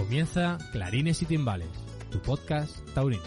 Comienza Clarines y Timbales, tu podcast taurino.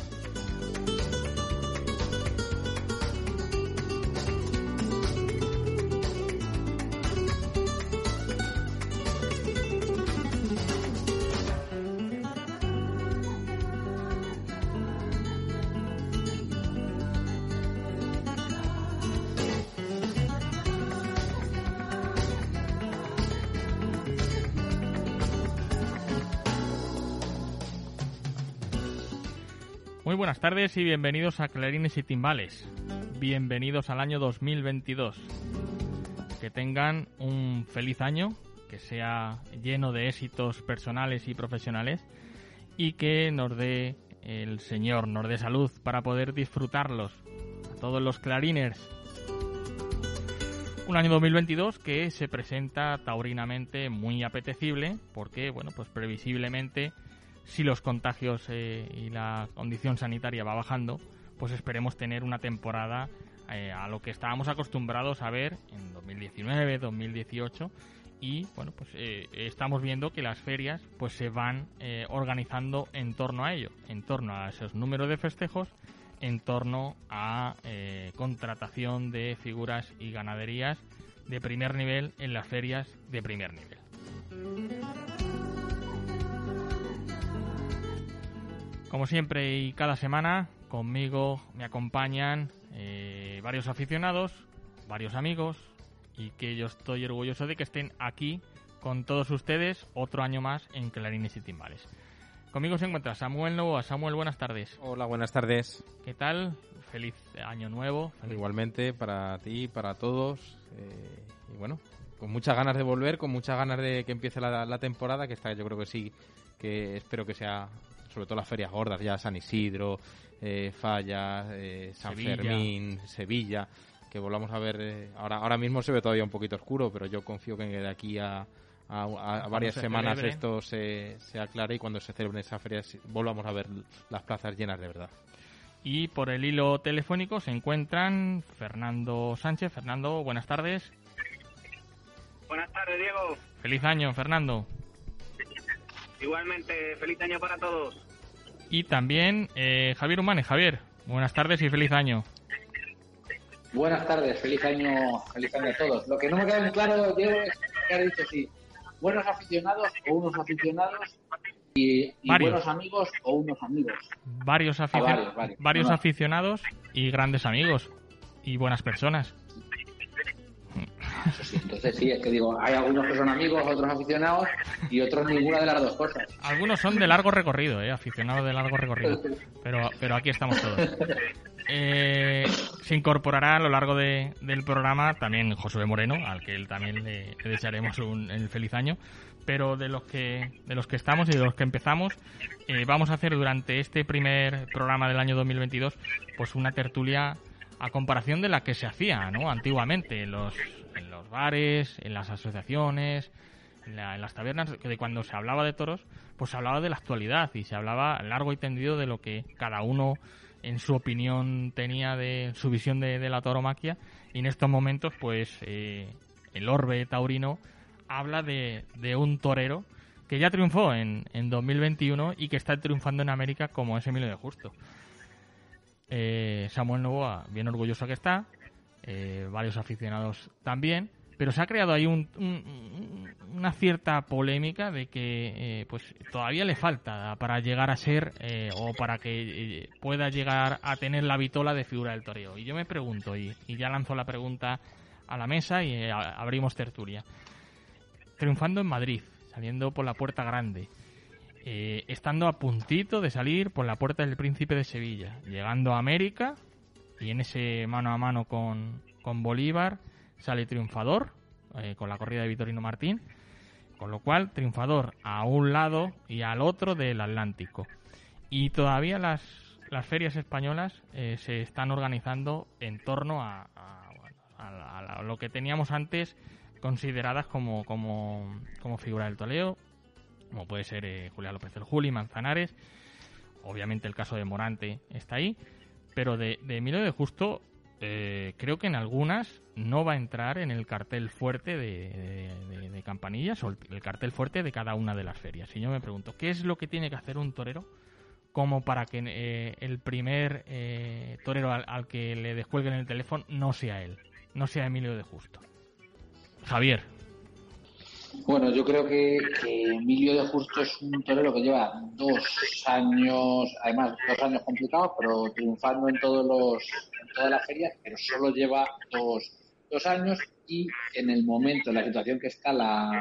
Muy buenas tardes y bienvenidos a Clarines y Timbales. Bienvenidos al año 2022. Que tengan un feliz año, que sea lleno de éxitos personales y profesionales y que nos dé el Señor, nos dé salud para poder disfrutarlos. A todos los clariners. Un año 2022 que se presenta taurinamente muy apetecible porque, bueno, pues previsiblemente, si los contagios y la condición sanitaria va bajando, pues esperemos tener una temporada a lo que estábamos acostumbrados a ver en 2019, 2018 y bueno, pues estamos viendo que las ferias pues se van organizando en torno a ello, en torno a esos números de festejos, en torno a contratación de figuras y ganaderías de primer nivel en las ferias de primer nivel. Como siempre y cada semana, conmigo me acompañan varios aficionados, varios amigos, y que yo estoy orgulloso de que estén aquí con todos ustedes otro año más en Clarines y Timbales. Conmigo se encuentra Samuel Novoa. Samuel, buenas tardes. Hola, buenas tardes. ¿Qué tal? Feliz año nuevo. Igualmente para ti, para todos. Y bueno, con muchas ganas de volver, con muchas ganas de que empiece la temporada, que está, yo creo que sí, que espero que sea... sobre todo las ferias gordas, ya San Isidro, Falla, San Sevilla. Fermín, Sevilla, que volvamos a ver. Ahora mismo se ve todavía un poquito oscuro, pero yo confío que de aquí a varias semanas esto se aclare y cuando se celebren esas ferias volvamos a ver las plazas llenas de verdad. Y por el hilo telefónico se encuentran Fernando Sánchez. Fernando, buenas tardes. Buenas tardes, Diego. Feliz año, Fernando. Igualmente, feliz año para todos. Y también Javier Humane. Javier, buenas tardes y feliz año. Buenas tardes, feliz año a todos. Lo que no me queda muy claro, Diego, es que ha dicho sí, buenos aficionados o unos aficionados y buenos amigos o unos amigos. Varios No. aficionados y grandes amigos y buenas personas. Sí, entonces sí, es que digo, hay algunos que son amigos, otros aficionados y otros ninguna de las dos cosas. Algunos son de largo recorrido, aficionados de largo recorrido, pero aquí estamos todos. Se incorporará a lo largo del programa también Josué Moreno, al que él también le desearemos el feliz año, pero de los que estamos y de los que empezamos, vamos a hacer durante este primer programa del año 2022 pues una tertulia a comparación de la que se hacía, ¿no?, antiguamente en los bares, en las asociaciones, en las tabernas, que de cuando se hablaba de toros, pues se hablaba de la actualidad y se hablaba largo y tendido de lo que cada uno en su opinión tenía de su visión de la tauromaquia, y en estos momentos pues el orbe taurino habla de un torero que ya triunfó en 2021 y que está triunfando en América, como es Emilio de Justo. Samuel Novoa, bien orgulloso que está, varios aficionados también, pero se ha creado ahí una cierta polémica de que pues todavía le falta para llegar a ser o para que pueda llegar a tener la vitola de figura del toreo. Y yo me pregunto, y ya lanzo la pregunta a la mesa y abrimos tertulia. Triunfando en Madrid, saliendo por la Puerta Grande, estando a puntito de salir por la Puerta del Príncipe de Sevilla, llegando a América y en ese mano a mano con Bolívar sale triunfador con la corrida de Vitorino Martín, con lo cual triunfador a un lado y al otro del Atlántico. Y todavía las ferias españolas se están organizando en torno a lo que teníamos antes consideradas como figura del toreo, como puede ser Julián López del Juli, Manzanares. Obviamente el caso de Morante está ahí, pero de Emilio de Justo creo que en algunas no va a entrar en el cartel fuerte de campanillas o el cartel fuerte de cada una de las ferias. Y yo me pregunto, ¿qué es lo que tiene que hacer un torero como para que el primer torero al que le descuelguen el teléfono no sea él, no sea Emilio de Justo? Javier. Bueno, yo creo que Emilio de Justo es un torero que lleva 2 años, además 2 años complicados, pero triunfando en todas las ferias, pero solo lleva 2 años, y en el momento, en la situación que está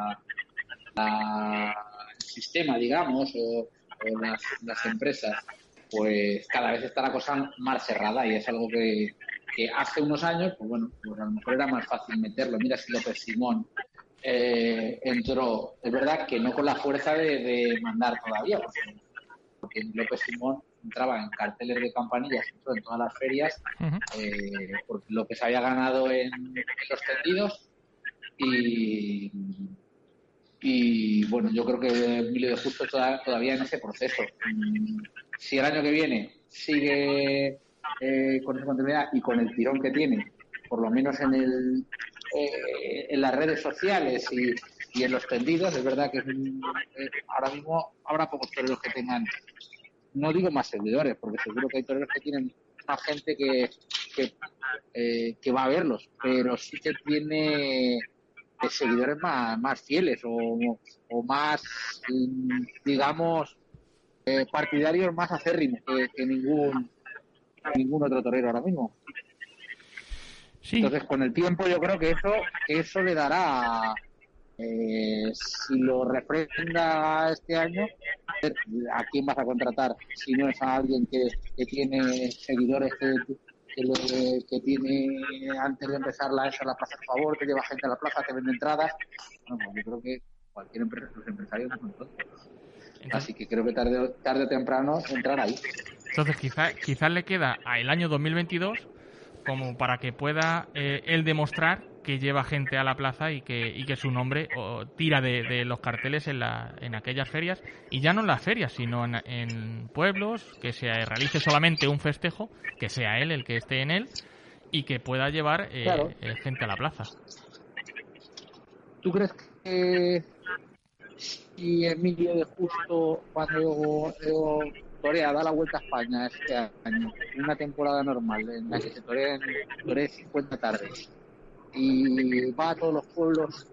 el sistema, digamos, o las empresas, pues cada vez está la cosa más cerrada, y es algo que hace unos años, pues bueno, pues a lo mejor era más fácil meterlo. Mira si López Simón entró, es verdad que no con la fuerza de mandar todavía, porque López Simón entraba en carteles de campanillas en todas las ferias, porque lo que se había ganado en los tendidos, y bueno, yo creo que Emilio de Justo todavía en ese proceso. Si el año que viene sigue con esa continuidad y con el tirón que tiene, por lo menos en las redes sociales y en los tendidos, es verdad que ahora mismo habrá pocos toreros que tengan, no digo más seguidores, porque seguro que hay toreros que tienen más gente que va a verlos, pero sí que tiene seguidores más fieles o más, digamos, partidarios más acérrimos que ningún otro torero ahora mismo. Sí. Entonces, con el tiempo yo creo que eso le dará, si lo refrenda este año, ¿a quién vas a contratar? Si no es a alguien que tiene seguidores, que tiene, antes de empezar la plaza a favor, que lleva gente a la plaza, que vende entradas. Bueno, yo creo que cualquier los empresarios no son tontos. Así que creo que tarde o temprano entrar ahí. Entonces quizás le queda el año 2022 como para que pueda él demostrar que lleva gente a la plaza y que su nombre tira de los carteles en aquellas ferias, y ya no en las ferias, sino en pueblos, que se realice solamente un festejo, que sea él el que esté en él y que pueda llevar gente a la plaza. ¿Tú crees que si Emilio de Justo, cuando torea, da la vuelta a España este año, una temporada normal en la que se toree 50 tardes y va a todos los pueblos,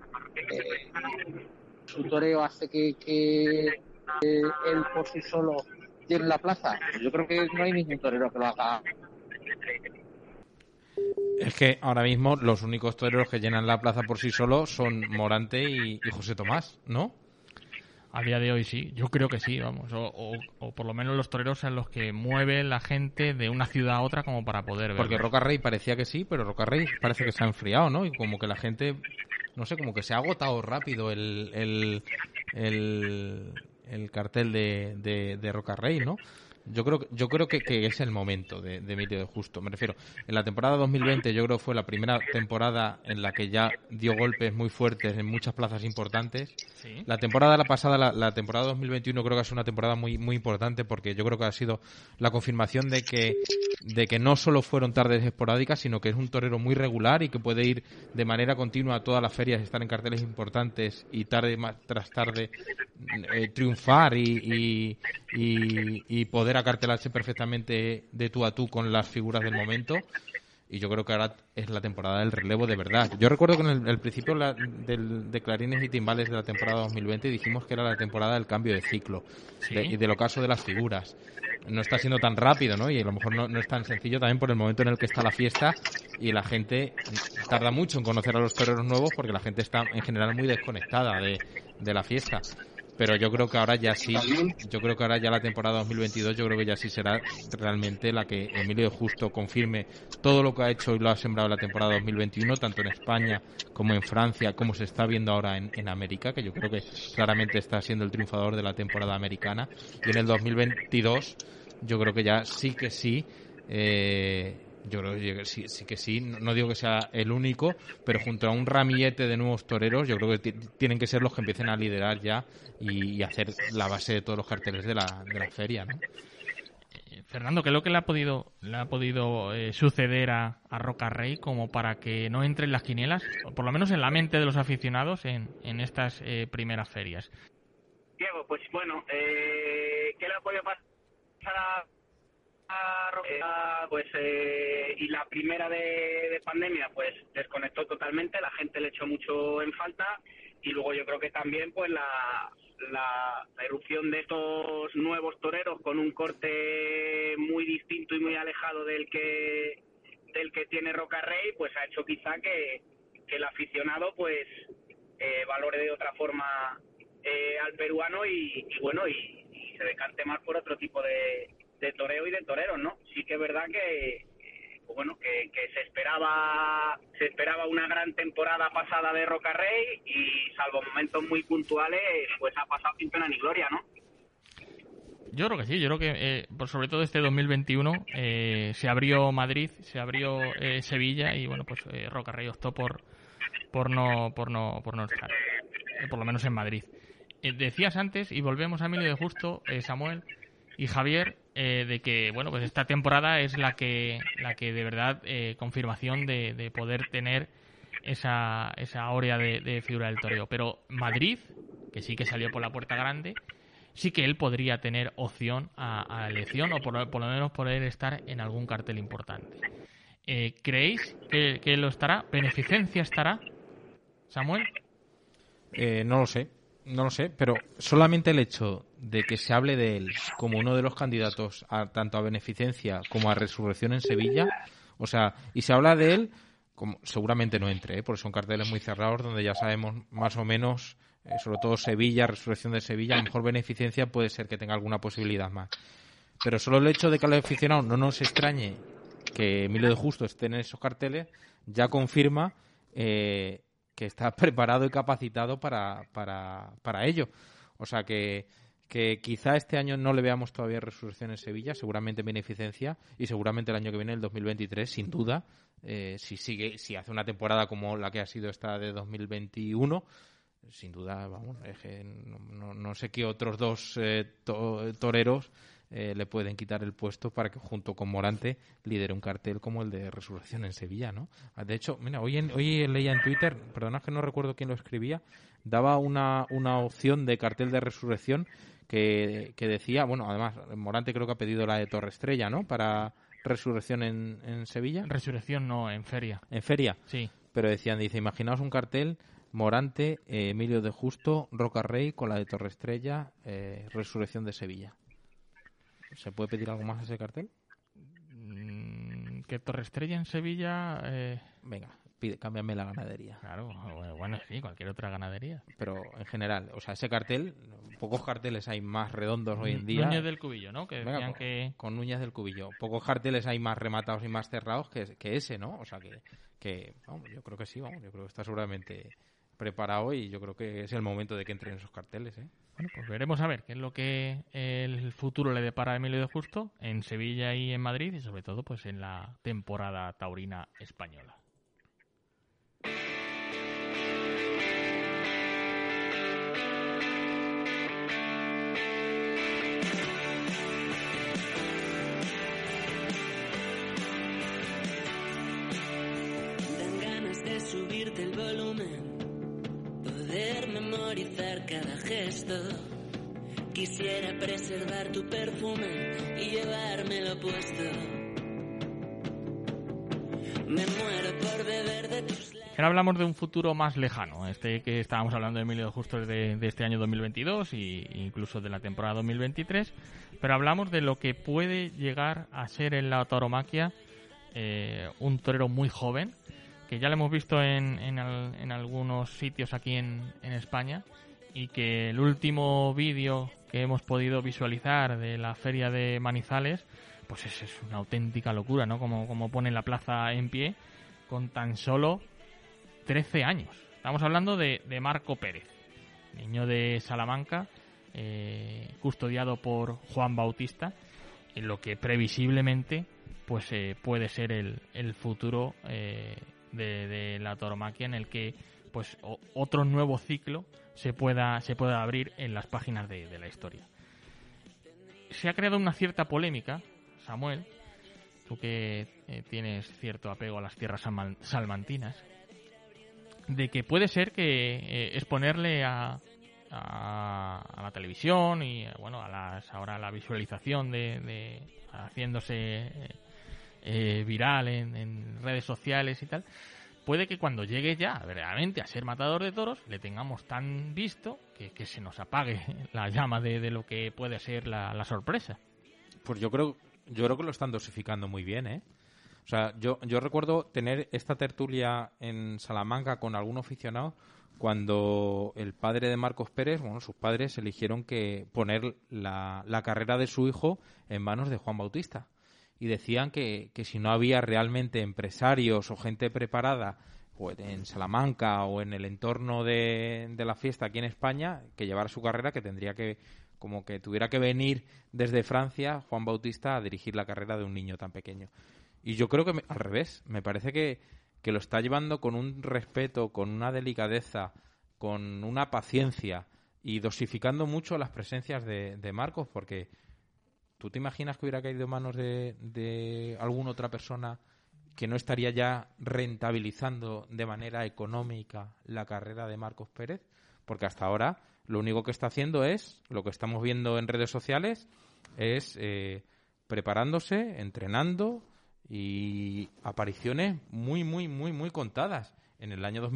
su toreo hace que él por sí solo llene la plaza? Pues yo creo que no hay ningún torero que lo haga. Es que ahora mismo los únicos toreros que llenan la plaza por sí solos son Morante y José Tomás, ¿no? A día de hoy sí, yo creo que sí, vamos, o por lo menos los toreros son los que mueven la gente de una ciudad a otra como para poder ver. Porque Roca Rey parecía que sí, pero Roca Rey parece que se ha enfriado, ¿no? Y como que la gente, no sé, como que se ha agotado rápido el cartel de Roca Rey, ¿no? Yo creo que es el momento de Emilio de Justo. Me refiero, en la temporada 2020 yo creo que fue la primera temporada en la que ya dio golpes muy fuertes en muchas plazas importantes. ¿Sí? La temporada pasada, la temporada 2021, creo que ha sido una temporada muy muy importante, porque yo creo que ha sido la confirmación de que no solo fueron tardes esporádicas, sino que es un torero muy regular y que puede ir de manera continua a todas las ferias, estar en carteles importantes y tarde tras tarde triunfar y poder acartelarse perfectamente de tú a tú con las figuras del momento. Y yo creo que ahora es la temporada del relevo de verdad. Yo recuerdo que en el principio de Clarines y Timbales de la temporada 2020 dijimos que era la temporada del cambio de ciclo, ¿Sí? y del ocaso de las figuras. No está siendo tan rápido, ¿no? Y a lo mejor no es tan sencillo también por el momento en el que está la fiesta, y la gente tarda mucho en conocer a los toreros nuevos porque la gente está en general muy desconectada de la fiesta. Pero yo creo que ahora ya sí, yo creo que ahora ya la temporada 2022, yo creo que ya sí será realmente la que Emilio de Justo confirme todo lo que ha hecho y lo ha sembrado en la temporada 2021, tanto en España como en Francia, como se está viendo ahora en América, que yo creo que claramente está siendo el triunfador de la temporada americana. Y en el 2022, yo creo que ya sí que sí, yo creo que sí que sí, no digo que sea el único, pero junto a un ramillete de nuevos toreros, yo creo que tienen que ser los que empiecen a liderar ya y hacer la base de todos los carteles de la feria, ¿no? Fernando, ¿qué es lo que le ha podido suceder a Roca Rey como para que no entre en las quinielas, o por lo menos en la mente de los aficionados en estas primeras ferias? Diego, pues bueno, ¿qué le ha podido pasar a Roca? Pues y la primera de pandemia, pues desconectó totalmente, la gente le echó mucho en falta, y luego yo creo que también pues la erupción de estos nuevos toreros con un corte muy distinto y muy alejado del que tiene Roca Rey, pues ha hecho quizá que el aficionado pues valore de otra forma al peruano y se decante más por otro tipo de toreo y de toreros, ¿no? Sí que es verdad que se esperaba una gran temporada pasada de Roca Rey, y salvo momentos muy puntuales pues ha pasado sin pena ni gloria, ¿no? Yo creo que sí, yo creo que sobre todo este 2021 se abrió Madrid, se abrió Sevilla, y bueno, pues Roca Rey optó por no estar, por lo menos en Madrid. Decías antes, y volvemos a Emilio de Justo, Samuel y Javier, de que bueno, pues esta temporada es la que de verdad confirmación de poder tener esa áurea de figura del toreo. Pero Madrid, que sí que salió por la puerta grande, sí que él podría tener opción a elección, o por lo menos poder estar en algún cartel importante. ¿Creéis que lo estará? ¿Beneficencia estará, Samuel? No lo sé, pero solamente el hecho de que se hable de él como uno de los candidatos tanto a beneficencia como a resurrección en Sevilla, o sea, y se habla de él como seguramente no entre, porque son carteles muy cerrados donde ya sabemos más o menos, sobre todo Sevilla, resurrección de Sevilla, a lo mejor beneficencia puede ser que tenga alguna posibilidad más. Pero solo el hecho de que al aficionado no nos extrañe que Emilio de Justo esté en esos carteles ya confirma que está preparado y capacitado para ello. O sea que quizá este año no le veamos todavía resurrección en Sevilla, seguramente beneficencia, y seguramente el año que viene, el 2023, sin duda, si hace una temporada como la que ha sido esta de 2021, sin duda, vamos, es que no sé qué otros dos toreros le pueden quitar el puesto para que junto con Morante lidere un cartel como el de resurrección en Sevilla, ¿no? De hecho, mira, hoy leía en Twitter, perdona que no recuerdo quién lo escribía, daba una opción de cartel de resurrección que decía, bueno, además Morante creo que ha pedido la de Torre Estrella, ¿no? Para resurrección en Sevilla. Resurrección no, en feria. ¿En feria? Sí. Pero dice, imaginaos un cartel Morante, Emilio de Justo, Roca Rey con la de Torre Estrella, resurrección de Sevilla. ¿Se puede pedir algo más a ese cartel? Que Torre Estrella en Sevilla... Venga, cámbiame la ganadería. Claro, bueno, sí, cualquier otra ganadería. Pero en general, o sea, ese cartel, pocos carteles hay más redondos hoy en día. Núñez del Cubillo, ¿no? Que decían que... Con Núñez del Cubillo. Pocos carteles hay más rematados y más cerrados que ese, ¿no? O sea, que vamos, yo creo que sí, vamos, yo creo que está seguramente preparado y yo creo que es el momento de que entren esos carteles, ¿eh? Bueno, pues veremos a ver qué es lo que el futuro le depara a Emilio de Justo en Sevilla y en Madrid, y sobre todo pues en la temporada taurina española. Dan ganas de subirte el volumen, poder memorizar cada gesto. Quisiera preservar tu perfume y llevármelo puesto. Me muero por beber de tus labios. Ahora hablamos de un futuro más lejano, que estábamos hablando de Emilio de Justo de este año 2022 e incluso de la temporada 2023, pero hablamos de lo que puede llegar a ser en la tauromaquia un torero muy joven, que ya lo hemos visto en algunos sitios aquí en España, y que el último vídeo que hemos podido visualizar de la feria de Manizales, pues es una auténtica locura, ¿no? Como pone la plaza en pie con tan solo 13 años. Estamos hablando de Marco Pérez, niño de Salamanca, custodiado por Juan Bautista, en lo que previsiblemente pues puede ser el futuro de la tauromaquia, en el que pues otro nuevo ciclo se pueda abrir en las páginas de la historia. Se ha creado una cierta polémica, Samuel, tú que tienes cierto apego a las tierras salmantinas, de que puede ser que exponerle a la televisión y bueno, ahora a la visualización de haciéndose viral en redes sociales y tal, puede que cuando llegue ya verdaderamente a ser matador de toros le tengamos tan visto que se nos apague la llama de lo que puede ser la sorpresa. Pues yo creo que lo están dosificando muy bien, ¿eh? O sea, yo recuerdo tener esta tertulia en Salamanca con algún aficionado cuando el padre de Marcos Pérez, bueno, sus padres eligieron que poner la carrera de su hijo en manos de Juan Bautista. Y decían que si no había realmente empresarios o gente preparada o en Salamanca o en el entorno de la fiesta aquí en España, que llevara su carrera, que tendría que, como que tuviera que venir desde Francia Juan Bautista a dirigir la carrera de un niño tan pequeño. Y yo creo que al revés, me parece que lo está llevando con un respeto, con una delicadeza, con una paciencia y dosificando mucho las presencias de Marcos, porque ¿tú te imaginas que hubiera caído en manos de alguna otra persona que no estaría ya rentabilizando de manera económica la carrera de Marcos Pérez? Porque hasta ahora lo único que está haciendo es, lo que estamos viendo en redes sociales, es preparándose, entrenando y apariciones muy, muy, muy, muy contadas. En el año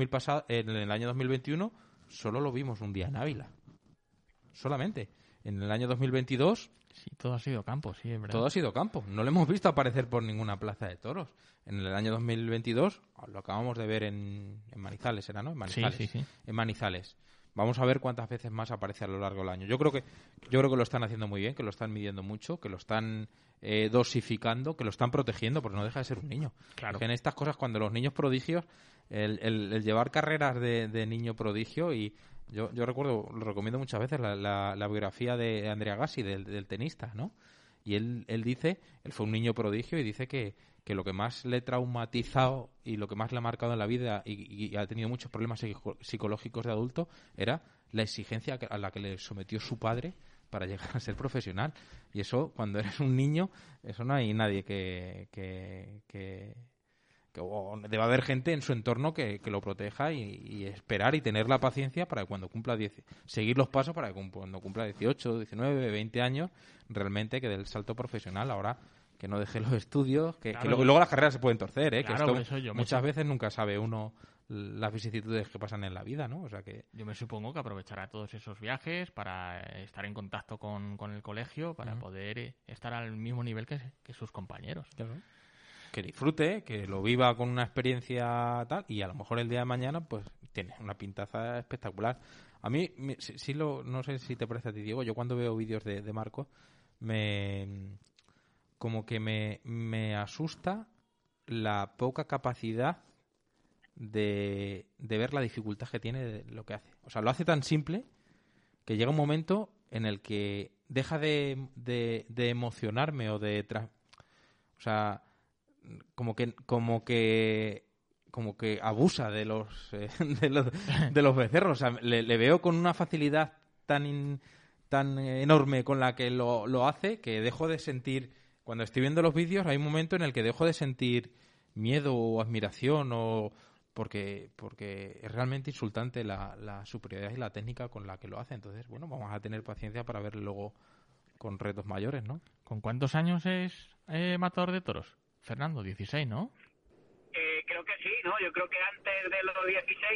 2021 solo lo vimos un día en Ávila. Solamente. En el año 2022... Sí, todo ha sido campo, sí, es verdad. Todo ha sido campo. No le hemos visto aparecer por ninguna plaza de toros. En el año 2022 lo acabamos de ver en Manizales, ¿era, no? En Manizales. Sí. En Manizales. Vamos a ver cuántas veces más aparece a lo largo del año. Yo creo que lo están haciendo muy bien, que lo están midiendo mucho, que lo están dosificando, que lo están protegiendo, porque no deja de ser un niño. Claro. Que en estas cosas, cuando los niños prodigios, el llevar carreras de niño prodigio, y yo recuerdo, lo recomiendo muchas veces, la biografía de Andrea Gassi, del tenista, ¿no? Y él dice, él fue un niño prodigio y dice que lo que más le ha traumatizado y lo que más le ha marcado en la vida y ha tenido muchos problemas psicológicos de adulto era la exigencia a la que le sometió su padre para llegar a ser profesional. Y eso, cuando eres un niño, eso no hay nadie o debe haber gente en su entorno que lo proteja y esperar y tener la paciencia para que cuando cumpla seguir los pasos para que cuando cumpla 18, 19, 20 años realmente que dé el salto profesional. Ahora que no deje los estudios, que luego las carreras se pueden torcer, ¿eh? Claro, que esto eso muchas veces nunca sabe uno las vicisitudes que pasan en la vida, ¿no? O sea que yo me supongo que aprovechará todos esos viajes para estar en contacto con el colegio, para poder estar al mismo nivel que sus compañeros. Claro. Que disfrute, que lo viva con una experiencia tal, y a lo mejor el día de mañana pues tiene una pintaza espectacular. A mí, no sé si te parece a ti, Diego, yo cuando veo vídeos de Marcos como que me asusta la poca capacidad de ver la dificultad que tiene de lo que hace. O sea, lo hace tan simple que llega un momento en el que deja de emocionarme o de... O sea, como que abusa de los becerros. O sea, le veo con una facilidad tan enorme con la que lo hace que dejo de sentir... Cuando estoy viendo los vídeos hay un momento en el que dejo de sentir miedo o admiración porque es realmente insultante la superioridad y la técnica con la que lo hace. Entonces, bueno, vamos a tener paciencia para verlo luego con retos mayores, ¿no? ¿Con cuántos años es matador de toros? Fernando, 16, ¿no? Creo que sí, ¿no? Yo creo que antes de los 16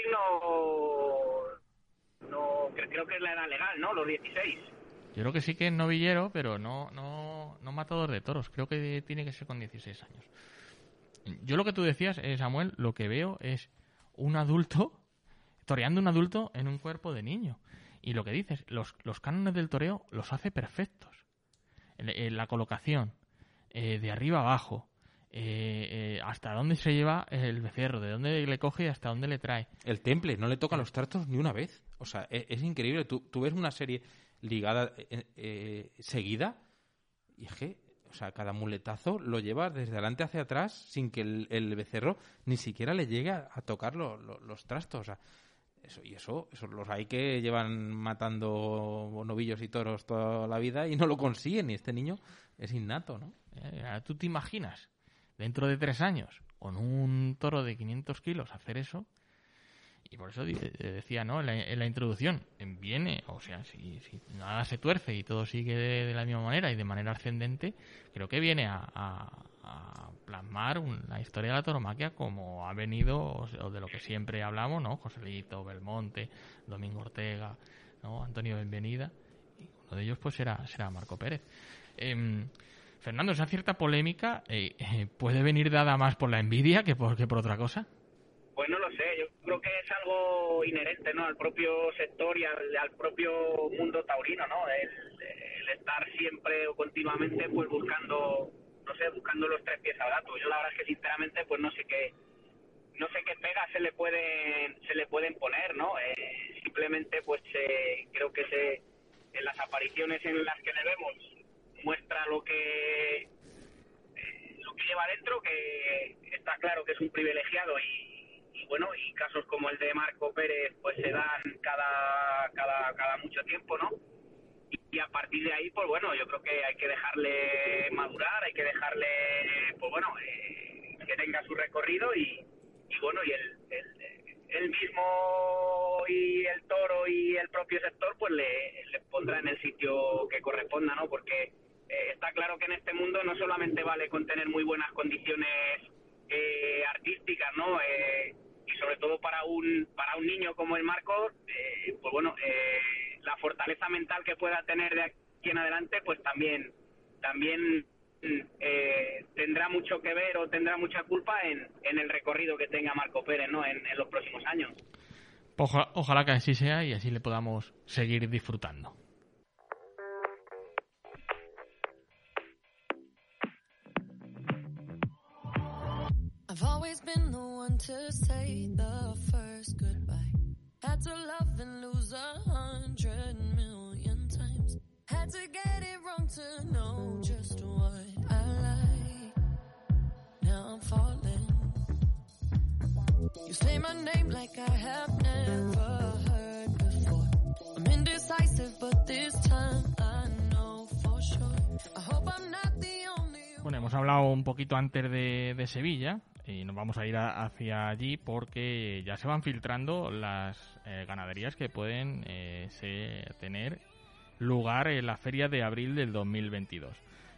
no creo que es la edad legal, ¿no? Los 16. Yo creo que sí que es novillero, pero no matador de toros. Creo que tiene que ser con 16 años. Yo lo que tú decías, Samuel, lo que veo es un adulto, toreando un adulto en un cuerpo de niño. Y lo que dices, los cánones del toreo los hace perfectos. La colocación, de arriba abajo, hasta dónde se lleva el becerro, de dónde le coge y hasta dónde le trae. El temple, no le toca los trastos ni una vez. O sea, es increíble. Tú ves una serie ligada seguida y es que, o sea, cada muletazo lo lleva desde adelante hacia atrás sin que el becerro ni siquiera le llegue a tocar los trastos. O sea, Eso los hay que llevan matando novillos y toros toda la vida y no lo consiguen, y este niño es innato, ¿no? ¿Tú te imaginas dentro de 3 años con un toro de 500 kilos hacer eso? Y por eso decía, ¿no? En la introducción, viene, o sea, si nada se tuerce y todo sigue de la misma manera y de manera ascendente, creo que viene a plasmar la historia de la tauromaquia como ha venido, o de lo que siempre hablamos, ¿no? Joselito, Belmonte, Domingo Ortega, ¿no? Antonio Benvenida, y uno de ellos pues será Marco Pérez. Fernando, esa cierta polémica puede venir dada más por la envidia que por otra cosa. Pues no lo sé, yo creo que es algo inherente, ¿no? Al propio sector y al propio mundo taurino, ¿no? El estar siempre o continuamente pues buscando los 3 pies al gato. Yo la verdad es que sinceramente pues no sé qué pegas se le pueden poner, ¿no? Simplemente pues creo que en las apariciones en las que le vemos muestra lo que lleva dentro, que está claro que es un privilegiado y bueno, y casos como el de Marco Pérez pues se dan cada mucho tiempo, ¿no? Y a partir de ahí, pues bueno, yo creo que hay que dejarle madurar, hay que dejarle, pues bueno, que tenga su recorrido y bueno, y el mismo y el toro y el propio sector pues le pondrá en el sitio que corresponda, ¿no? Porque está claro que en este mundo no solamente vale con tener muy buenas condiciones artísticas, ¿no? Y sobre todo para un niño como el Marco, pues bueno, la fortaleza mental que pueda tener de aquí en adelante, pues también tendrá mucho que ver o tendrá mucha culpa en el recorrido que tenga Marco Pérez, ¿no? En los próximos años. Ojalá que así sea y así le podamos seguir disfrutando. I've always been the one to say the first goodbye. Had to love and lose 100 million times. Had to get it wrong to know just what I like. Now I'm falling. You say my name like I have never heard before. I'm indecisive, but this time I know for sure. I hope I'm not the only one. Bueno, hemos hablado un poquito antes de Sevilla y nos vamos a ir hacia allí porque ya se van filtrando las ganaderías que pueden tener lugar en la feria de abril del 2022.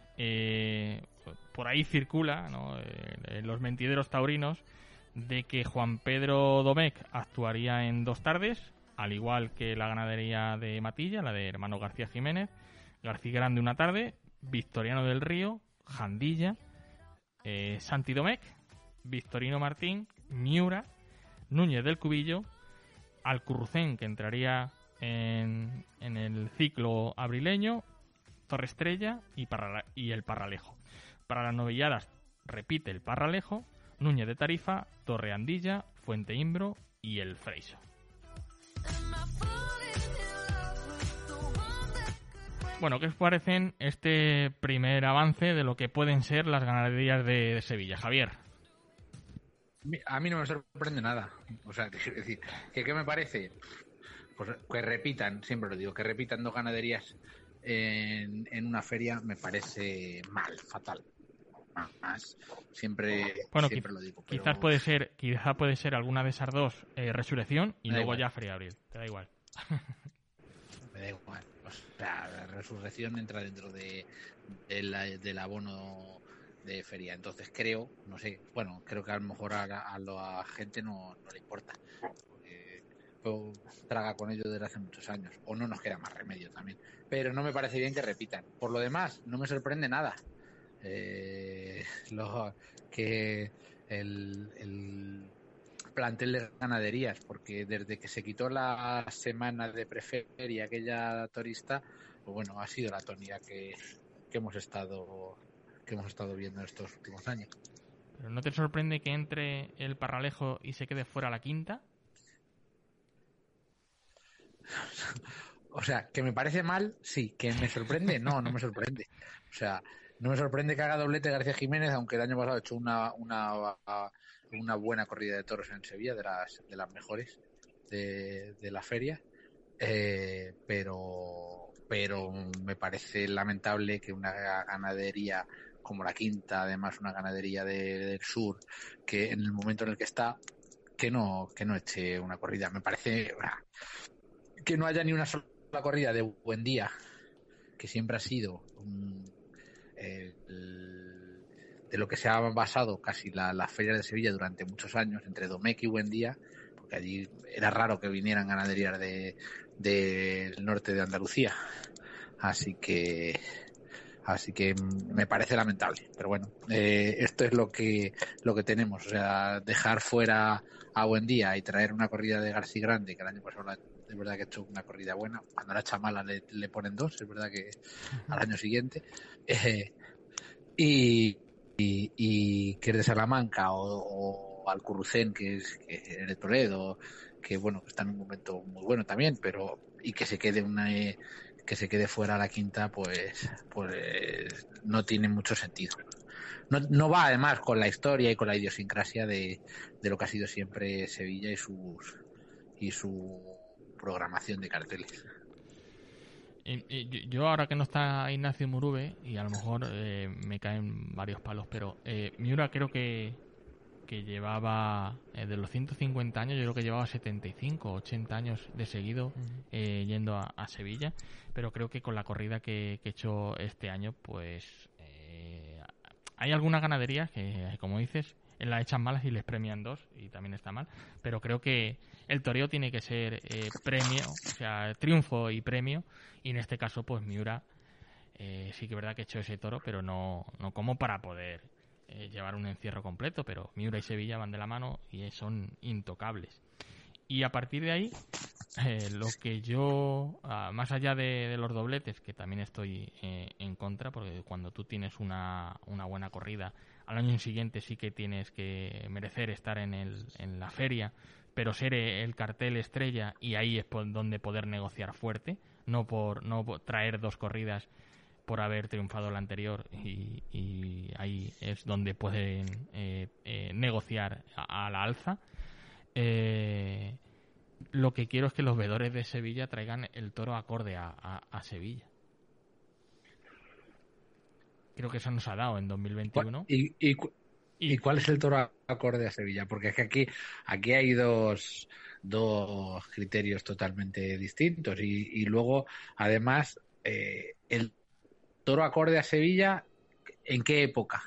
Por ahí circula, ¿no? En los mentideros taurinos de que Juan Pedro Domecq actuaría en 2 tardes, al igual que la ganadería de Matilla, la de hermano García Jiménez, García Grande una tarde, Victoriano del Río, Jandilla, Santi Domecq, Victorino Martín, Miura, Núñez del Cubillo, Alcurrucén, que entraría en el ciclo abrileño, Torre Estrella y el Parralejo. Para las novilladas repite el Parralejo, Núñez de Tarifa, Torre Andilla, Fuente Imbro y el Freixo. Bueno, ¿qué os parecen este primer avance de lo que pueden ser las ganaderías de Sevilla? Javier. A mí no me sorprende nada. O sea, es decir, ¿qué me parece? Pues que repitan, siempre lo digo, que repitan 2 ganaderías en una feria me parece mal, fatal. Más, siempre lo digo. Pero... Quizá puede ser alguna de esas 2 Resurrección y luego igual. Ya Feria Abril. Te da igual. Me da igual. La Resurrección entra dentro del abono de feria. Entonces creo que a lo mejor a la gente no le importa. Porque traga con ello desde hace muchos años. O no nos queda más remedio también. Pero no me parece bien que repitan. Por lo demás, no me sorprende nada. Que el plantel de ganaderías, porque desde que se quitó la semana de preferia aquella torista, pues bueno, ha sido la tónica que hemos estado viendo en estos últimos años. ¿Pero no te sorprende que entre el Parralejo y se quede fuera la quinta? O sea, que me parece mal, sí. Que me sorprende, no me sorprende. O sea, no me sorprende que haga doblete García Jiménez, aunque el año pasado ha hecho una buena corrida de toros en Sevilla, de las mejores. de la feria, pero me parece lamentable que una ganadería como la Quinta, además una ganadería del sur, que en el momento en el que está, que no eche una corrida. Me parece que no haya ni una sola corrida de Buendía, que siempre ha sido de lo que se ha basado casi la feria de Sevilla durante muchos años, entre Domecq y Buendía, porque allí era raro que vinieran ganaderías del norte de Andalucía. Así que me parece lamentable, pero bueno, esto es lo que tenemos, o sea, dejar fuera a Buendía y traer una corrida de García Grande, que el año pasado es verdad que ha hecho una corrida buena, cuando era Chamala le ponen 2, es verdad que al año siguiente, y que es de Salamanca, o Alcurrucén, que es de Toledo, que bueno, está en un momento muy bueno también, pero y que se quede fuera la Quinta, pues no tiene mucho sentido. No va además con la historia y con la idiosincrasia de lo que ha sido siempre Sevilla y su programación de carteles. Yo ahora que no está Ignacio Murube, y a lo mejor me caen varios palos, pero Miura creo que llevaba de los 150 años, yo creo que llevaba 75, 80 años de seguido yendo a Sevilla, pero creo que con la corrida que he hecho este año, pues hay algunas ganaderías que, como dices, las echan malas y les premian 2, y también está mal, pero creo que el toreo tiene que ser premio, o sea, triunfo y premio, y en este caso pues Miura sí que es verdad que he hecho ese toro, pero no como para poder llevar un encierro completo, pero Miura y Sevilla van de la mano y son intocables. Y a partir de ahí, lo que yo, más allá de los dobletes, que también estoy en contra, porque cuando tú tienes una buena corrida, al año siguiente sí que tienes que merecer estar en la feria, pero ser el cartel estrella, y ahí es donde poder negociar fuerte, no por traer 2 corridas por haber triunfado la anterior, y ahí es donde pueden negociar a la alza. Lo que quiero es que los veedores de Sevilla traigan el toro acorde a Sevilla. Creo que eso nos ha dado en 2021. ¿Y cuál es el toro acorde a Sevilla? Porque es que aquí hay dos criterios totalmente distintos, y luego además el toro acorde a Sevilla, ¿en qué época?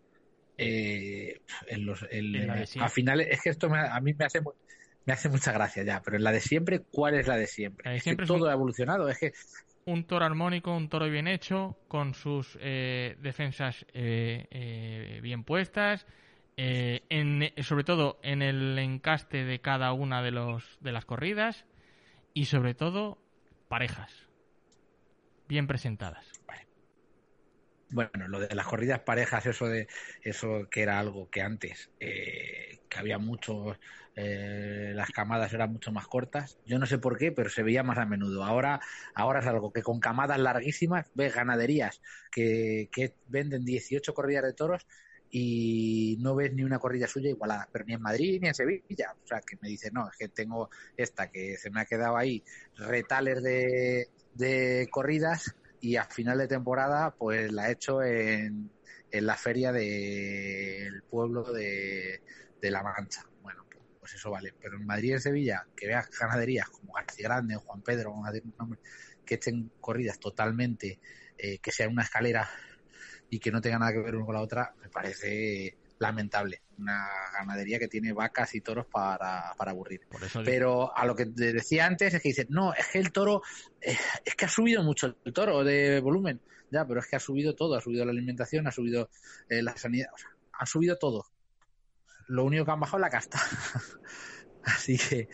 A finales, es que esto a mí me hace mucha gracia ya, pero en la de siempre, ¿cuál es la de siempre? La de es siempre que todo ha evolucionado, es que un toro armónico, un toro bien hecho, con sus defensas bien puestas, sobre todo en el encaste de cada una de las corridas, y sobre todo parejas bien presentadas. Bueno, lo de las corridas parejas, eso que era algo que antes, que había muchos, las camadas eran mucho más cortas. Yo no sé por qué, pero se veía más a menudo. Ahora es algo que con camadas larguísimas ves ganaderías que venden 18 corridas de toros y no ves ni una corrida suya igualada, pero ni en Madrid ni en Sevilla. O sea, que me dice, no, es que tengo esta que se me ha quedado ahí, retales de corridas, y a final de temporada pues la he hecho en la feria del pueblo de La Mancha. Bueno, pues eso vale. Pero en Madrid y en Sevilla, que veas ganaderías como García Grande o Juan Pedro, vamos a decir un nombre, que echen corridas totalmente, que sean una escalera y que no tenga nada que ver una con la otra, me parece lamentable. Una ganadería que tiene vacas y toros para aburrir. Pero a lo que te decía antes es que dicen, no, es que el toro, es que ha subido mucho el toro de volumen. Ya, pero es que ha subido todo, ha subido la alimentación, ha subido la sanidad, o sea, ha subido todo. Lo único que han bajado es la casta. Así que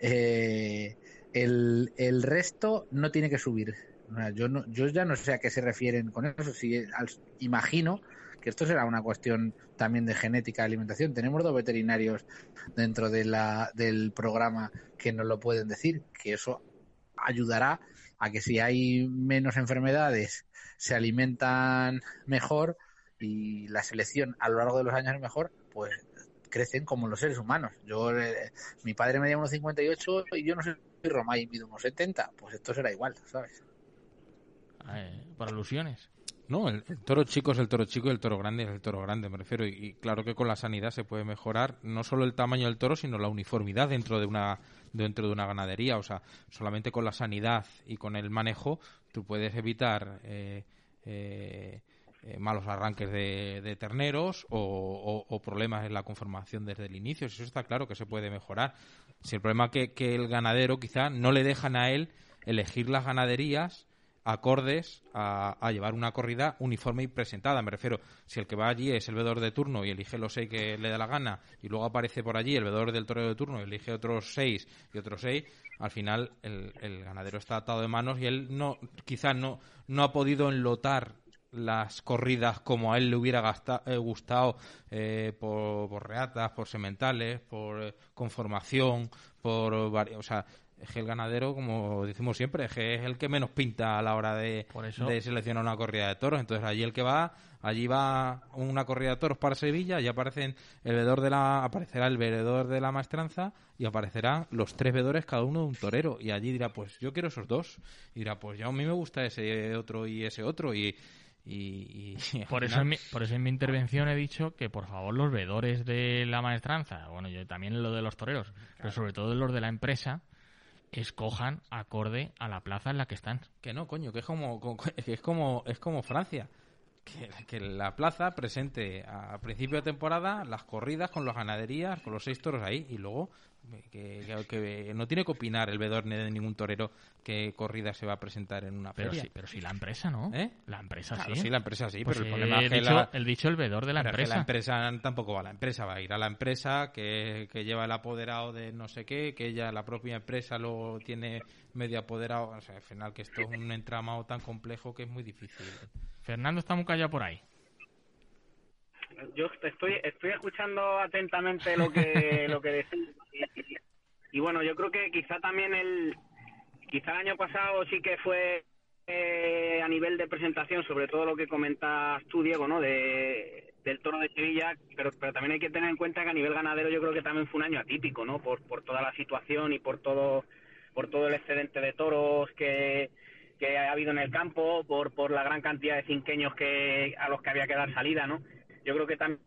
el resto no tiene que subir. Yo ya no sé a qué se refieren con eso. Imagino que esto será una cuestión también de genética de alimentación. Tenemos 2 veterinarios dentro del programa que nos lo pueden decir, que eso ayudará a que si hay menos enfermedades se alimentan mejor y la selección a lo largo de los años es mejor, pues crecen como los seres humanos. Mi padre medía 1,58 y yo no soy Romay y mido 1,70. Pues esto será igual, ¿sabes? Por alusiones. No, el toro chico es el toro chico y el toro grande es el toro grande, me refiero. Y claro que con la sanidad se puede mejorar no solo el tamaño del toro, sino la uniformidad dentro de una ganadería. O sea, solamente con la sanidad y con el manejo tú puedes evitar malos arranques de terneros o problemas en la conformación desde el inicio. Eso está claro que se puede mejorar. Si el problema es que el ganadero quizá no le dejan a él elegir las ganaderías acordes a llevar una corrida uniforme y presentada. Me refiero, si el que va allí es el veedor de turno y elige los 6 que le da la gana y luego aparece por allí el veedor del torero de turno y elige otros 6 y otros 6, al final el ganadero está atado de manos y él quizás no ha podido enlotar las corridas como a él le hubiera gustado por reatas, por sementales, por conformación, o sea, es que el ganadero, como decimos siempre, es que es el que menos pinta a la hora de seleccionar una corrida de toros. Entonces allí va una corrida de toros para Sevilla y aparecerá el veedor de la maestranza y aparecerán los 3 veedores cada uno de un torero. Y allí dirá, pues yo quiero esos 2. Y dirá, pues ya a mí me gusta ese otro y ese otro. Y por eso en mi intervención he dicho que por favor los veedores de la maestranza, bueno, yo también lo de los toreros, claro, pero sobre todo los de la empresa, escojan acorde a la plaza en la que están. Que no, coño, que es como Francia. Que la plaza presente a principio de temporada las corridas con las ganaderías, con los 6 toros ahí, y luego que no tiene que opinar el veedor ni de ningún torero qué corrida se va a presentar en una feria. Pero sí la empresa, ¿no? La empresa claro, sí. Sí, la empresa sí, pues pero el problema es que el veedor de la empresa. Que la empresa tampoco va a la empresa, va a ir a la empresa que lleva el apoderado de no sé qué, que ella, la propia empresa, lo tiene medio apoderado. O sea, al final que esto es un entramado tan complejo que es muy difícil. Fernando está muy callado por ahí. Yo estoy escuchando atentamente lo que decís y bueno, yo creo que quizá también el año pasado sí que fue a nivel de presentación, sobre todo lo que comentas tú, Diego, ¿no? Del toro de Sevilla, pero también hay que tener en cuenta que a nivel ganadero yo creo que también fue un año atípico, ¿no? Por toda la situación y por todo el excedente de toros que ha habido en el campo, por la gran cantidad de cinqueños a los que había que dar salida, ¿no? Yo creo que también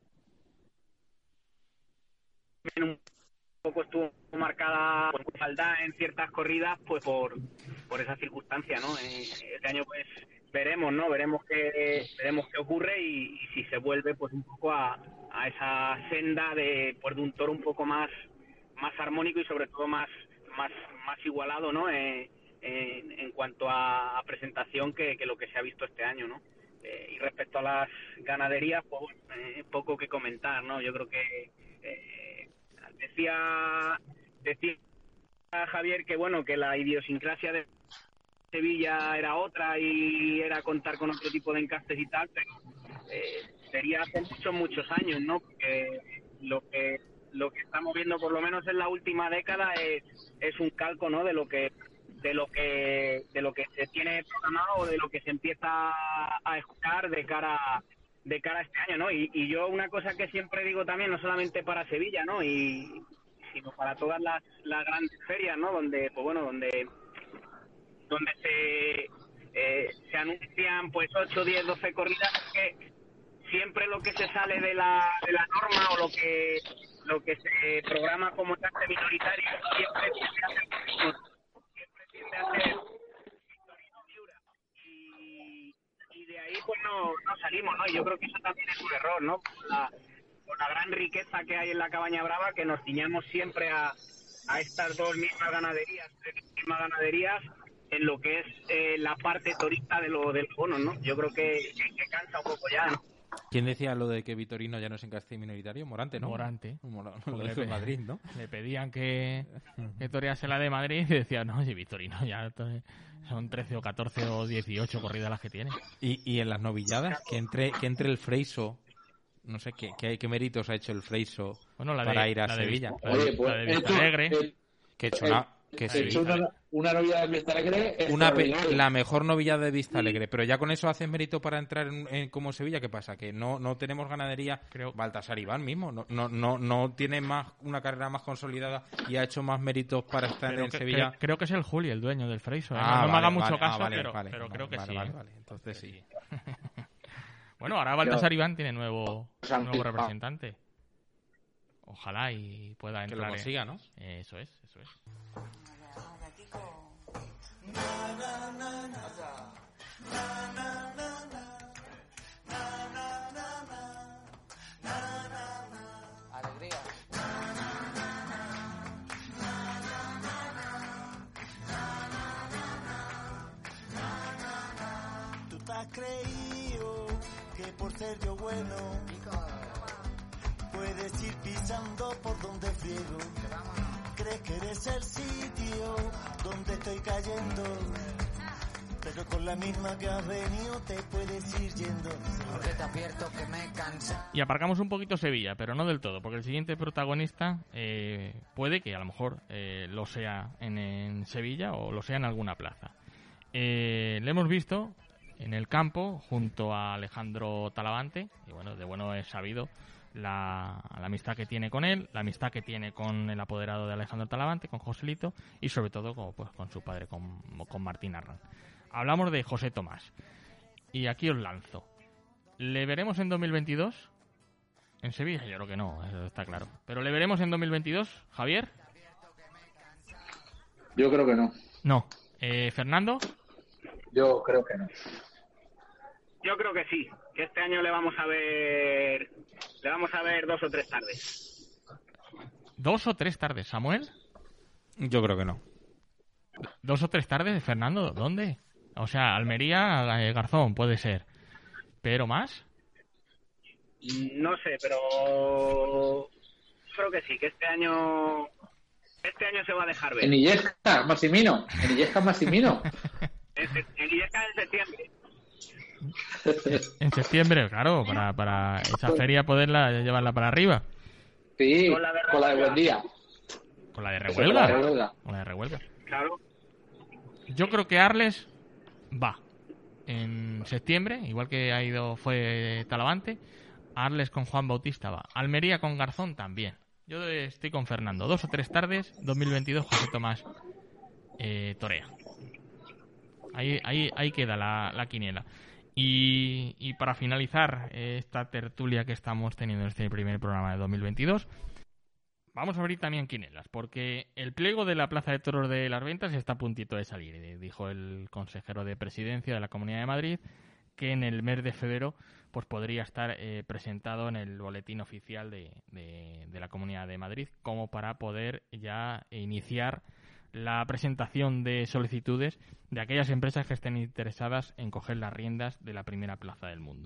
un poco estuvo marcada por igualdad en ciertas corridas, pues por esa circunstancia, ¿no? Este año pues veremos qué ocurre y si se vuelve pues un poco a esa senda de un toro un poco más armónico y sobre todo más igualado, ¿no? En cuanto a presentación que lo que se ha visto este año, ¿no? Y respecto a las ganaderías, pues poco que comentar, ¿no? Yo creo que decía Javier que bueno, que la idiosincrasia de Sevilla era otra y era contar con otro tipo de encastes y tal, pero sería hace muchos años, ¿no? Porque lo que estamos viendo por lo menos en la última década es un calco, ¿no? de lo que se tiene programado o de lo que se empieza a escuchar de cara a este año, ¿no? Y yo una cosa que siempre digo también, no solamente para Sevilla, ¿no? Sino para todas las grandes ferias, ¿no? Donde se anuncian pues 8, 10, 12 corridas, que siempre lo que se sale de la norma o lo que se programa como taxa minoritario siempre tiende a ser Victorino Miura y de ahí pues no salimos, ¿no? Y yo creo que eso también es un error, ¿no? Por la gran riqueza que hay en la Cabaña Brava, que nos ciñamos siempre a estas tres mismas ganaderías en lo que es la parte torista del bono, ¿no? Yo creo que cansa un poco ya, ¿no? ¿Quién decía lo de que Vitorino ya no es encaste minoritario? Morante, ¿no? Morante. Lo hizo en Madrid, ¿no? Le pedían que torease la de Madrid y decía, no, si Vitorino ya son 13 o 14 o 18 corridas las que tiene. Y en las novilladas, que entre el Freiso, no sé qué méritos ha hecho el Freiso para ir a Sevilla. La de Vista Alegre. Que Que He hecho una novillada de Vista Alegre extraordinaria. la mejor novillada de Vista Alegre, pero ya con eso haces mérito para entrar en como Sevilla. ¿Qué pasa? Que no tenemos ganadería. Creo. Baltasar Iván mismo no tiene más una carrera más consolidada y ha hecho más méritos para estar en Sevilla. Creo que es el Juli, el dueño del Freiso. No Vale, me haga mucho caso, vale, pero creo que sí. Vale. Entonces sí. Bueno, ahora Baltasar Iván tiene nuevo representante. Ojalá y pueda entrar. Que lo consiga, ¿no? Eso es. Alegría. Tú te has creído que por ser yo bueno puedes ir pisando por donde friego. Crees que eres el sitio donde estoy cayendo, pero con la misma que has venido te puedes ir yendo. Porque te advierto que me cansa. Y aparcamos un poquito Sevilla, pero no del todo, porque el siguiente protagonista puede que a lo mejor lo sea en Sevilla o lo sea en alguna plaza. Le hemos visto en el campo junto a Alejandro Talavante, y bueno, de bueno es sabido la amistad que tiene con él, la amistad que tiene con el apoderado de Alejandro Talavante, con Joselito, y sobre todo con su padre, con Martín Arran. Hablamos de José Tomás. Y aquí os lanzo. ¿Le veremos en 2022? En Sevilla yo creo que no, eso está claro. ¿Pero le veremos en 2022, Javier? Yo creo que no. No. ¿Fernando? Yo creo que no. Yo creo que sí, que este año le vamos a ver 2 o 3 tardes. 2 o 3 tardes, ¿Samuel? Yo creo que no. 2 o 3 tardes, Fernando, ¿dónde? O sea, Almería, Garzón, puede ser. ¿Pero más? No sé, pero creo que sí, que este año se va a dejar ver. En Illescas, Massimino. En Illescas en septiembre. En septiembre, claro, para esa feria poderla llevarla para arriba. Sí, con la de Buen Día. Con la de Rehuelga. Con la de Rehuelga. Claro. Yo creo que Arles va en septiembre, igual que fue Talavante. Arles con Juan Bautista va. Almería con Garzón también. Yo estoy con Fernando. 2 o 3 tardes, 2022, José Tomás torea. Ahí queda la quiniela. Y para finalizar esta tertulia que estamos teniendo en este primer programa de 2022, vamos a abrir también quinielas, porque el pliego de la Plaza de Toros de las Ventas está a puntito de salir. Dijo el consejero de Presidencia de la Comunidad de Madrid que en el mes de febrero pues podría estar presentado en el boletín oficial de la Comunidad de Madrid, como para poder ya iniciar la presentación de solicitudes de aquellas empresas que estén interesadas en coger las riendas de la primera plaza del mundo.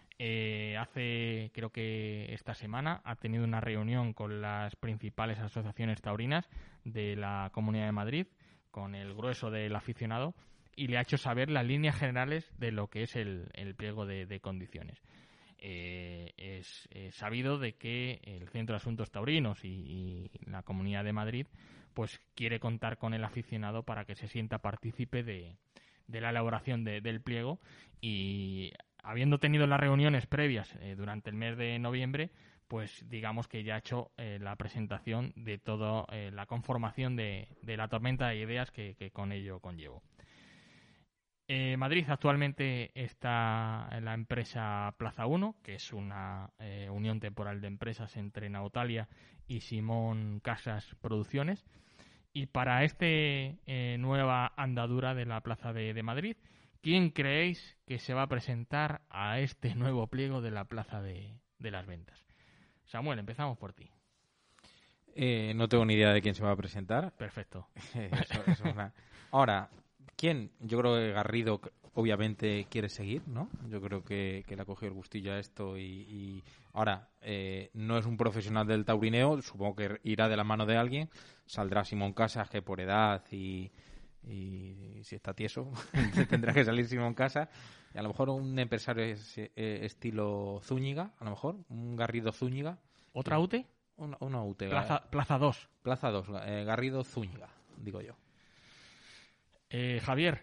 Creo que esta semana ha tenido una reunión con las principales asociaciones taurinas de la Comunidad de Madrid, con el grueso del aficionado, y le ha hecho saber las líneas generales de lo que es el pliego de condiciones. Es sabido de que el Centro de Asuntos Taurinos y la Comunidad de Madrid pues quiere contar con el aficionado para que se sienta partícipe de la elaboración del pliego, y habiendo tenido las reuniones previas durante el mes de noviembre, pues digamos que ya ha hecho la presentación de toda la conformación de la tormenta de ideas que con ello conllevó. Madrid actualmente está en la empresa Plaza 1, que es una unión temporal de empresas entre Nautalia y Simón Casas Producciones. Y para nueva andadura de la Plaza de Madrid, ¿quién creéis que se va a presentar a este nuevo pliego de la Plaza de las Ventas? Samuel, empezamos por ti. No tengo ni idea de quién se va a presentar. Perfecto. Ahora, ¿quién? Yo creo que Garrido obviamente quiere seguir, ¿no? Yo creo que le ha cogido el gustillo a esto y ahora no es un profesional del taurineo, supongo que irá de la mano de alguien. Saldrá Simón Casas, que por edad y si está tieso tendrá que salir Simón Casas, y a lo mejor un empresario estilo Zúñiga, a lo mejor un Garrido Zúñiga. ¿Otra UTE? Una UTE. Plaza 2. Plaza 2, Garrido Zúñiga. digo yo. Javier.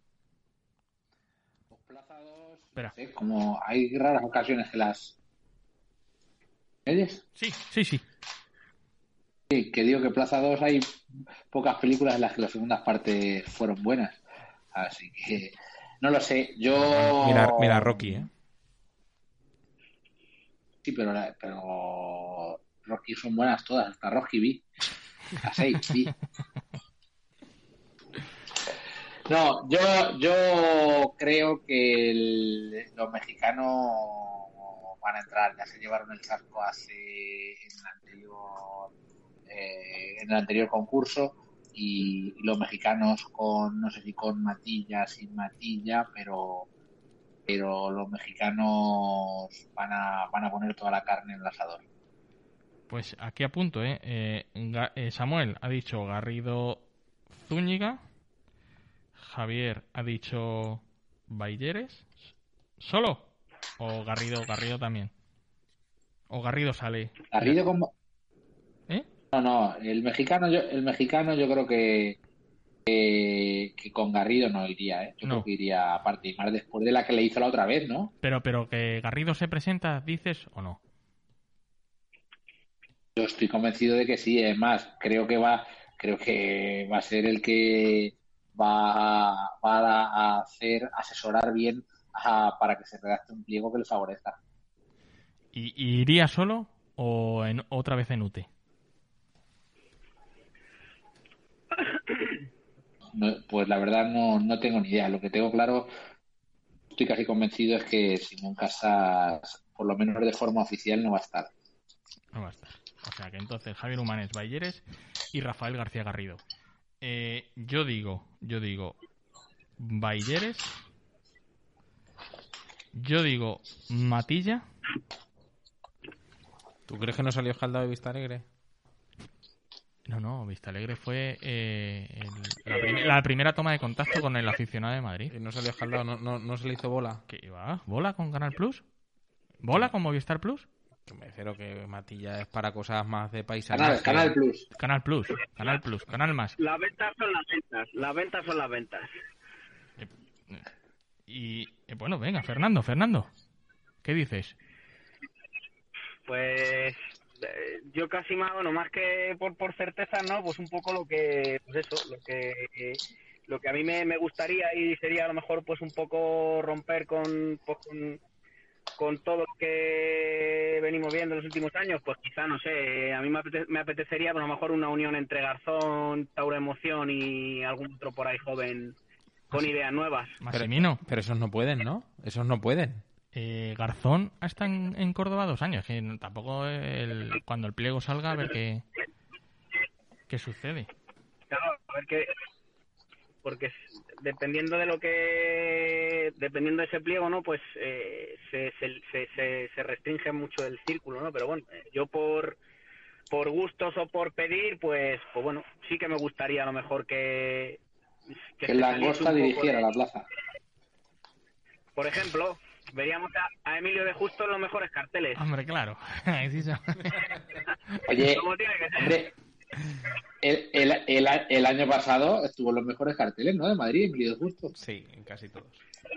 Plaza 2. Espera. No sé, como hay raras ocasiones que las... ¿Me oyes? Sí. Sí, que digo que Plaza 2 hay pocas películas en las que las segundas partes fueron buenas. Así que no lo sé. Yo... Mira Rocky, ¿eh? Sí, pero Rocky son buenas todas, hasta Rocky vi. A 6, sí. No, yo creo que los mexicanos van a entrar. Ya se llevaron el casco en el anterior concurso y los mexicanos no sé si con matilla, sin matilla, pero los mexicanos van a poner toda la carne en el asador. Pues aquí apunto, Samuel ha dicho Garrido Zúñiga. Javier ha dicho Baillares. ¿Solo? ¿O Garrido también? ¿O Garrido sale? Garrido con... ¿Eh? No, el mexicano yo creo que con Garrido no iría, ¿eh? Yo creo que iría aparte, y más después de la que le hizo la otra vez, ¿no? Pero que Garrido se presenta, ¿dices o no? Yo estoy convencido de que sí, es más, creo que va a ser el que va a asesorar bien para que se redacte un pliego que le favorezca. ¿Y iría solo o otra vez en UTE? No, pues la verdad no tengo ni idea. Lo que tengo claro, estoy casi convencido, es que Simón Casas, por lo menos de forma oficial, no va a estar. No va a estar. O sea que entonces Javier Humanes Baillares y Rafael García Garrido. Yo digo Baillares. Yo digo Matilla. ¿Tú crees que no salió escaldado de Vistalegre? No, Vistalegre fue la primera toma de contacto con el aficionado de Madrid. ¿Y no salió escaldado? ¿No se le hizo bola? ¿Qué va? ¿Bola con Canal Plus? ¿Bola con Movistar Plus? Me refiero que Matilla es para cosas más de paisajes. Canal Plus. Canal Más. Las ventas son las ventas. Y bueno, venga, Fernando. ¿Qué dices? Pues yo casi más que por certeza, no, pues un poco lo que a mí me gustaría, y sería a lo mejor pues un poco romper con todo lo que venimos viendo en los últimos años. Pues quizá, no sé, a mí me apetecería a lo mejor una unión entre Garzón, Tauro Emoción y algún otro por ahí joven con ideas nuevas. Pero esos no pueden, ¿no? Esos no pueden. Garzón está en Córdoba 2 años, que tampoco cuando el pliego salga, a ver qué sucede. Claro, a ver porque dependiendo de ese pliego, ¿no? Pues se restringe mucho el círculo, ¿no? Pero bueno, yo por gustos o por pedir, pues bueno, sí que me gustaría a lo mejor que la Langosta dirigiera la plaza. Por ejemplo, veríamos a Emilio de Justo en los mejores carteles. Hombre, claro. Oye, hombre, el año pasado estuvo en los mejores carteles, ¿no? De Madrid, Emilio de Justo. Sí, en casi todos.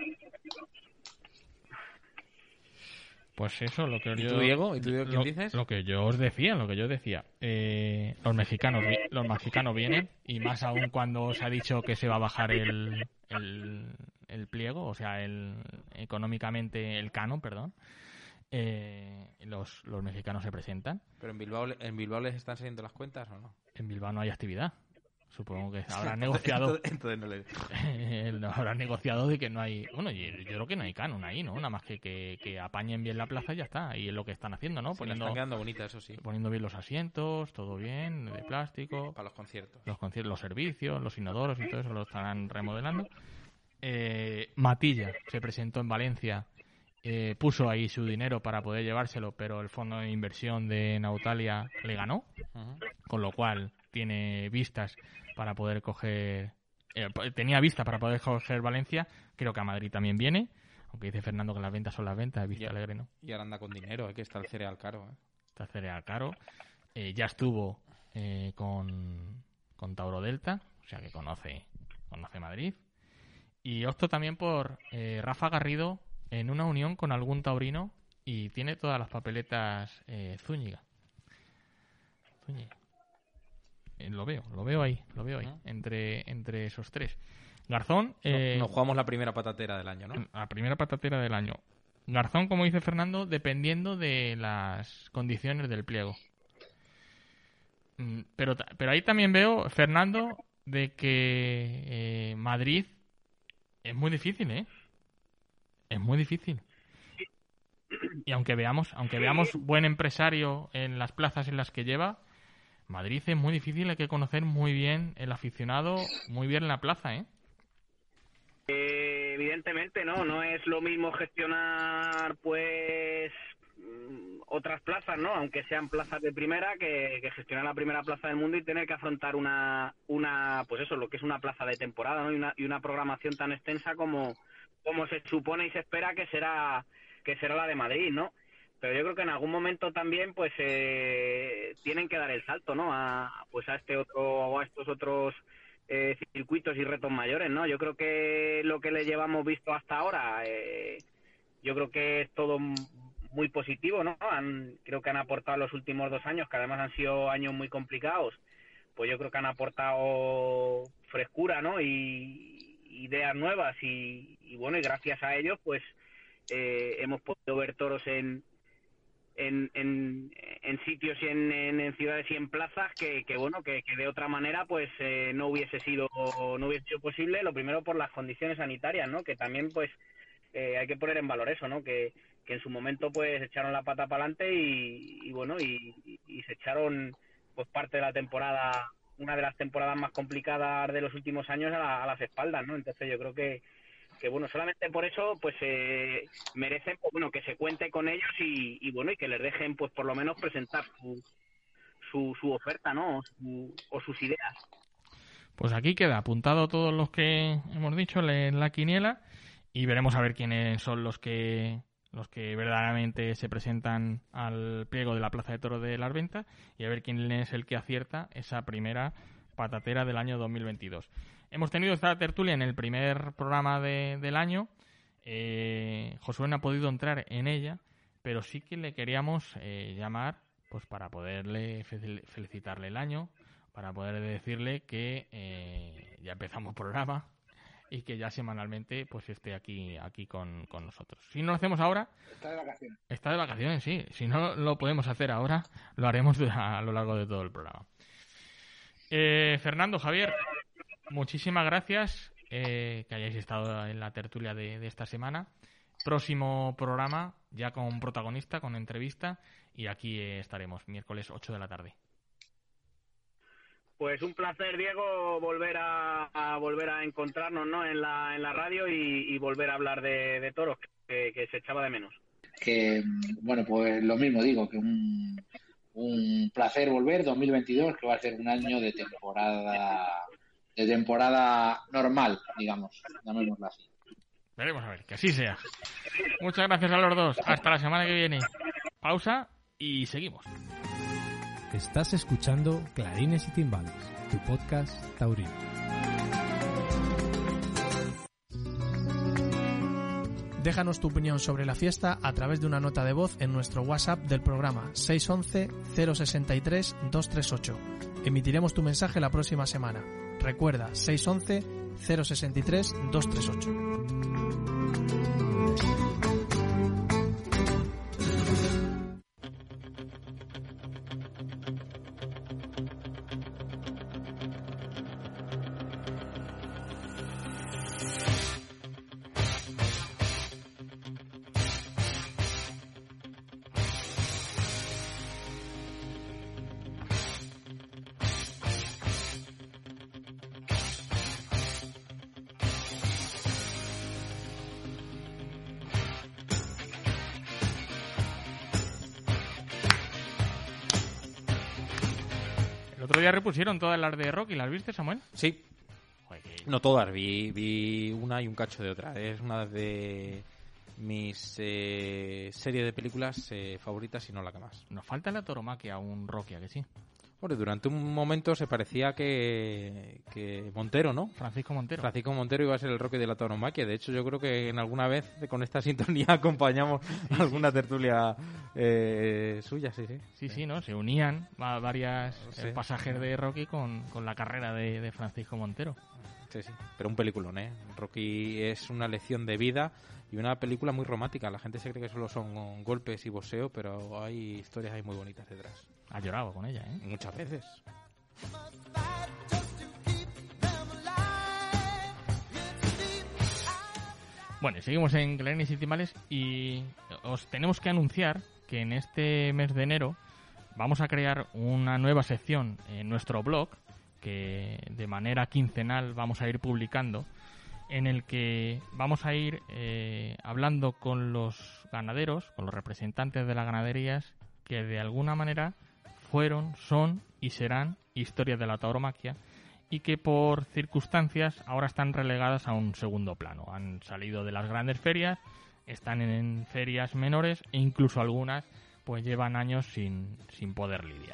Pues eso, lo que ¿Y tú, Diego? ¿Quién dices? Lo que yo os decía. Los mexicanos vienen, y más aún cuando os ha dicho que se va a bajar el pliego, o sea, económicamente el canon, perdón. Los mexicanos se presentan. ¿Pero en Bilbao les están saliendo las cuentas o no? En Bilbao no hay actividad. Supongo que habrán negociado. Entonces no le... habrán negociado de que no hay. Bueno, yo creo que no hay canon ahí, ¿no? Nada más que apañen bien la plaza y ya está. Y es lo que están haciendo, ¿no? Sí, están quedando bonitas, eso sí. Poniendo bien los asientos, todo bien, de plástico. Para los conciertos. Los servicios, los inodoros y todo eso lo estarán remodelando. Matilla se presentó en Valencia. Puso ahí su dinero para poder llevárselo, pero el fondo de inversión de Nautalia le ganó. Uh-huh. Con lo cual tiene vistas para poder coger... tenía vista para poder coger Valencia. Creo que a Madrid también viene. Aunque dice Fernando que las ventas son las ventas. Vistalegre no. Y ahora anda con dinero, que está el cereal caro. Está el cereal caro. Ya estuvo con con Tauro Delta, o sea que conoce Madrid. Y opto también por Rafa Garrido en una unión con algún taurino y tiene todas las papeletas Zúñiga. Lo veo ahí, entre esos tres. Garzón... nos jugamos la primera patatera del año, ¿no? La primera patatera del año. Garzón, como dice Fernando, dependiendo de las condiciones del pliego. Pero ahí también veo, Fernando, de que Madrid es muy difícil, ¿eh? Es muy difícil. Y aunque veamos buen empresario en las plazas en las que lleva, Madrid es muy difícil, hay que conocer muy bien el aficionado, muy bien la plaza, ¿eh? Evidentemente no es lo mismo gestionar pues otras plazas, ¿no? Aunque sean plazas de primera, que gestionar la primera plaza del mundo y tener que afrontar una pues eso, lo que es una plaza de temporada, ¿no? Y una programación tan extensa como se supone y se espera que será la de Madrid, ¿no? Pero yo creo que en algún momento también pues tienen que dar el salto, ¿no? A estos otros circuitos y retos mayores, ¿no? Yo creo que lo que le llevamos visto hasta ahora, yo creo que es todo muy positivo, ¿no? Creo que han aportado los últimos 2 años, que además han sido años muy complicados, pues yo creo que han aportado frescura, ¿no? Y ideas nuevas y bueno, y gracias a ellos, pues hemos podido ver toros en sitios y en ciudades y en plazas que bueno, que de otra manera pues no hubiese sido posible. Lo primero por las condiciones sanitarias, ¿no? Que también pues hay que poner en valor eso, ¿no? Que en su momento pues echaron la pata para adelante y bueno, y se echaron pues parte de la temporada, una de las temporadas más complicadas de los últimos años a las espaldas, ¿no? Entonces yo creo que bueno, solamente por eso pues merecen pues, bueno, que se cuente con ellos y bueno, y que les dejen pues por lo menos presentar su oferta, ¿no? O sus ideas. Pues aquí queda apuntado todos los que hemos dicho en la quiniela y veremos a ver quiénes son los que verdaderamente se presentan al pliego de la Plaza de Toros de las Ventas y a ver quién es el que acierta esa primera patatera del año 2022. Hemos tenido esta tertulia en el primer programa del año. Josué no ha podido entrar en ella, pero sí que le queríamos llamar pues para poderle felicitarle el año, para poder decirle que ya empezamos programa y que ya semanalmente pues esté aquí con nosotros. Si no lo hacemos ahora... Está de vacaciones, sí. Si no lo podemos hacer ahora, lo haremos a lo largo de todo el programa. Fernando, Javier, muchísimas gracias que hayáis estado en la tertulia de esta semana. Próximo programa ya con protagonista, con entrevista, y aquí estaremos miércoles 8 de la tarde. Pues un placer, Diego, volver a encontrarnos, ¿no? en la radio y volver a hablar de toros, que se echaba de menos. Que bueno, pues lo mismo digo, que un placer volver 2022, que va a ser un año de temporada normal, digamos, llamémoslo así. Veremos a ver, que así sea. Muchas gracias a los dos. Hasta la semana que viene. Pausa y seguimos. Estás escuchando Clarines y Timbales, tu podcast taurino. Déjanos tu opinión sobre la fiesta a través de una nota de voz en nuestro WhatsApp del programa 611-063-238. Emitiremos tu mensaje la próxima semana. Recuerda, 611-063-238. El otro día repusieron todas las de Rocky, ¿las viste, Samuel? Sí. Joder, no todas, vi una y un cacho de otra. Es una de mis series de películas favoritas y no la que más. Nos falta la tauromaquia, un Rocky, ¿a que sí? Bueno, durante un momento se parecía que Montero, ¿no? Francisco Montero iba a ser el Rocky de la tauromaquia. De hecho, yo creo que en alguna vez con esta sintonía acompañamos alguna tertulia suya, sí. Sí, ¿no? Se unían varias pasajes de Rocky con la carrera de Francisco Montero. Sí, pero un peliculón, ¿eh? Rocky es una lección de vida y una película muy romántica. La gente se cree que solo son golpes y boxeo, pero hay historias ahí muy bonitas detrás. Has llorado con ella, ¿eh? Muchas veces. Bueno, seguimos en Clarines y Timbales y os tenemos que anunciar que en este mes de enero vamos a crear una nueva sección en nuestro blog que de manera quincenal vamos a ir publicando, en el que vamos a ir hablando con los ganaderos, con los representantes de las ganaderías que de alguna manera fueron, son y serán historias de la tauromaquia y que por circunstancias ahora están relegadas a un segundo plano. Han salido de las grandes ferias, están en ferias menores e incluso algunas pues llevan años sin poder lidiar.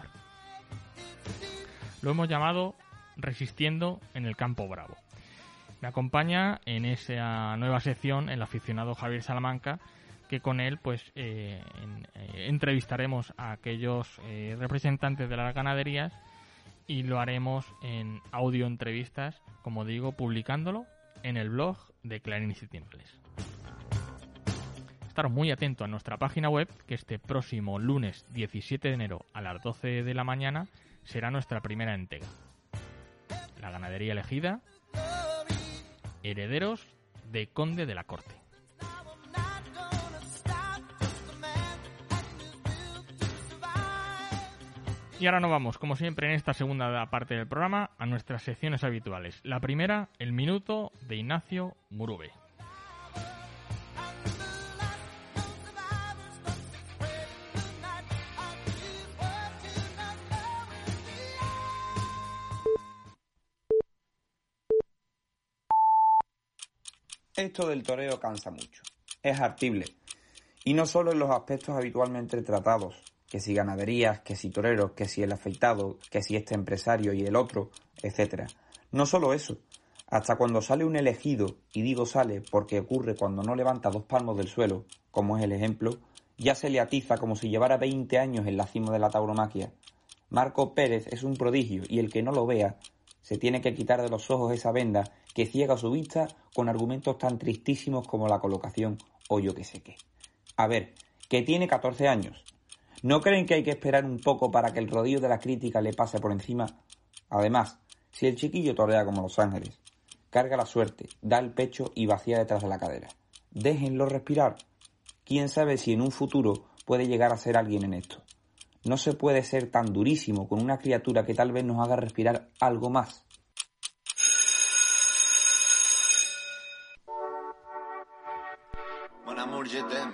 Lo hemos llamado Resistiendo en el Campo Bravo. Me acompaña en esa nueva sección el aficionado Javier Salamanca, que con él pues entrevistaremos a aquellos representantes de las ganaderías y lo haremos en audio entrevistas, como digo, publicándolo en el blog de Clarines y Timbales. Estar muy atento a nuestra página web, que este próximo lunes 17 de enero a las 12 de la mañana será nuestra primera entrega. La ganadería elegida, herederos de Conde de la Corte. Y ahora nos vamos, como siempre en esta segunda parte del programa, a nuestras secciones habituales. La primera, el minuto de Ignacio Murube. Esto del toreo cansa mucho, es hartible, y no solo en los aspectos habitualmente tratados, que si ganaderías, que si toreros, que si el afeitado, que si este empresario y el otro, etc. No solo eso, hasta cuando sale un elegido, y digo sale porque ocurre cuando no levanta 2 palmos del suelo, como es el ejemplo, ya se le atiza como si llevara 20 años en la cima de la tauromaquia. Marco Pérez es un prodigio y el que no lo vea se tiene que quitar de los ojos esa venda que ciega su vista con argumentos tan tristísimos como la colocación o yo que sé qué. A ver, que tiene 14 años. ¿No creen que hay que esperar un poco para que el rodillo de la crítica le pase por encima? Además, si el chiquillo torea como Los Ángeles, carga la suerte, da el pecho y vacía detrás de la cadera, déjenlo respirar. ¿Quién sabe si en un futuro puede llegar a ser alguien en esto? No se puede ser tan durísimo con una criatura que tal vez nos haga respirar algo más. Mon amour, je t'aime.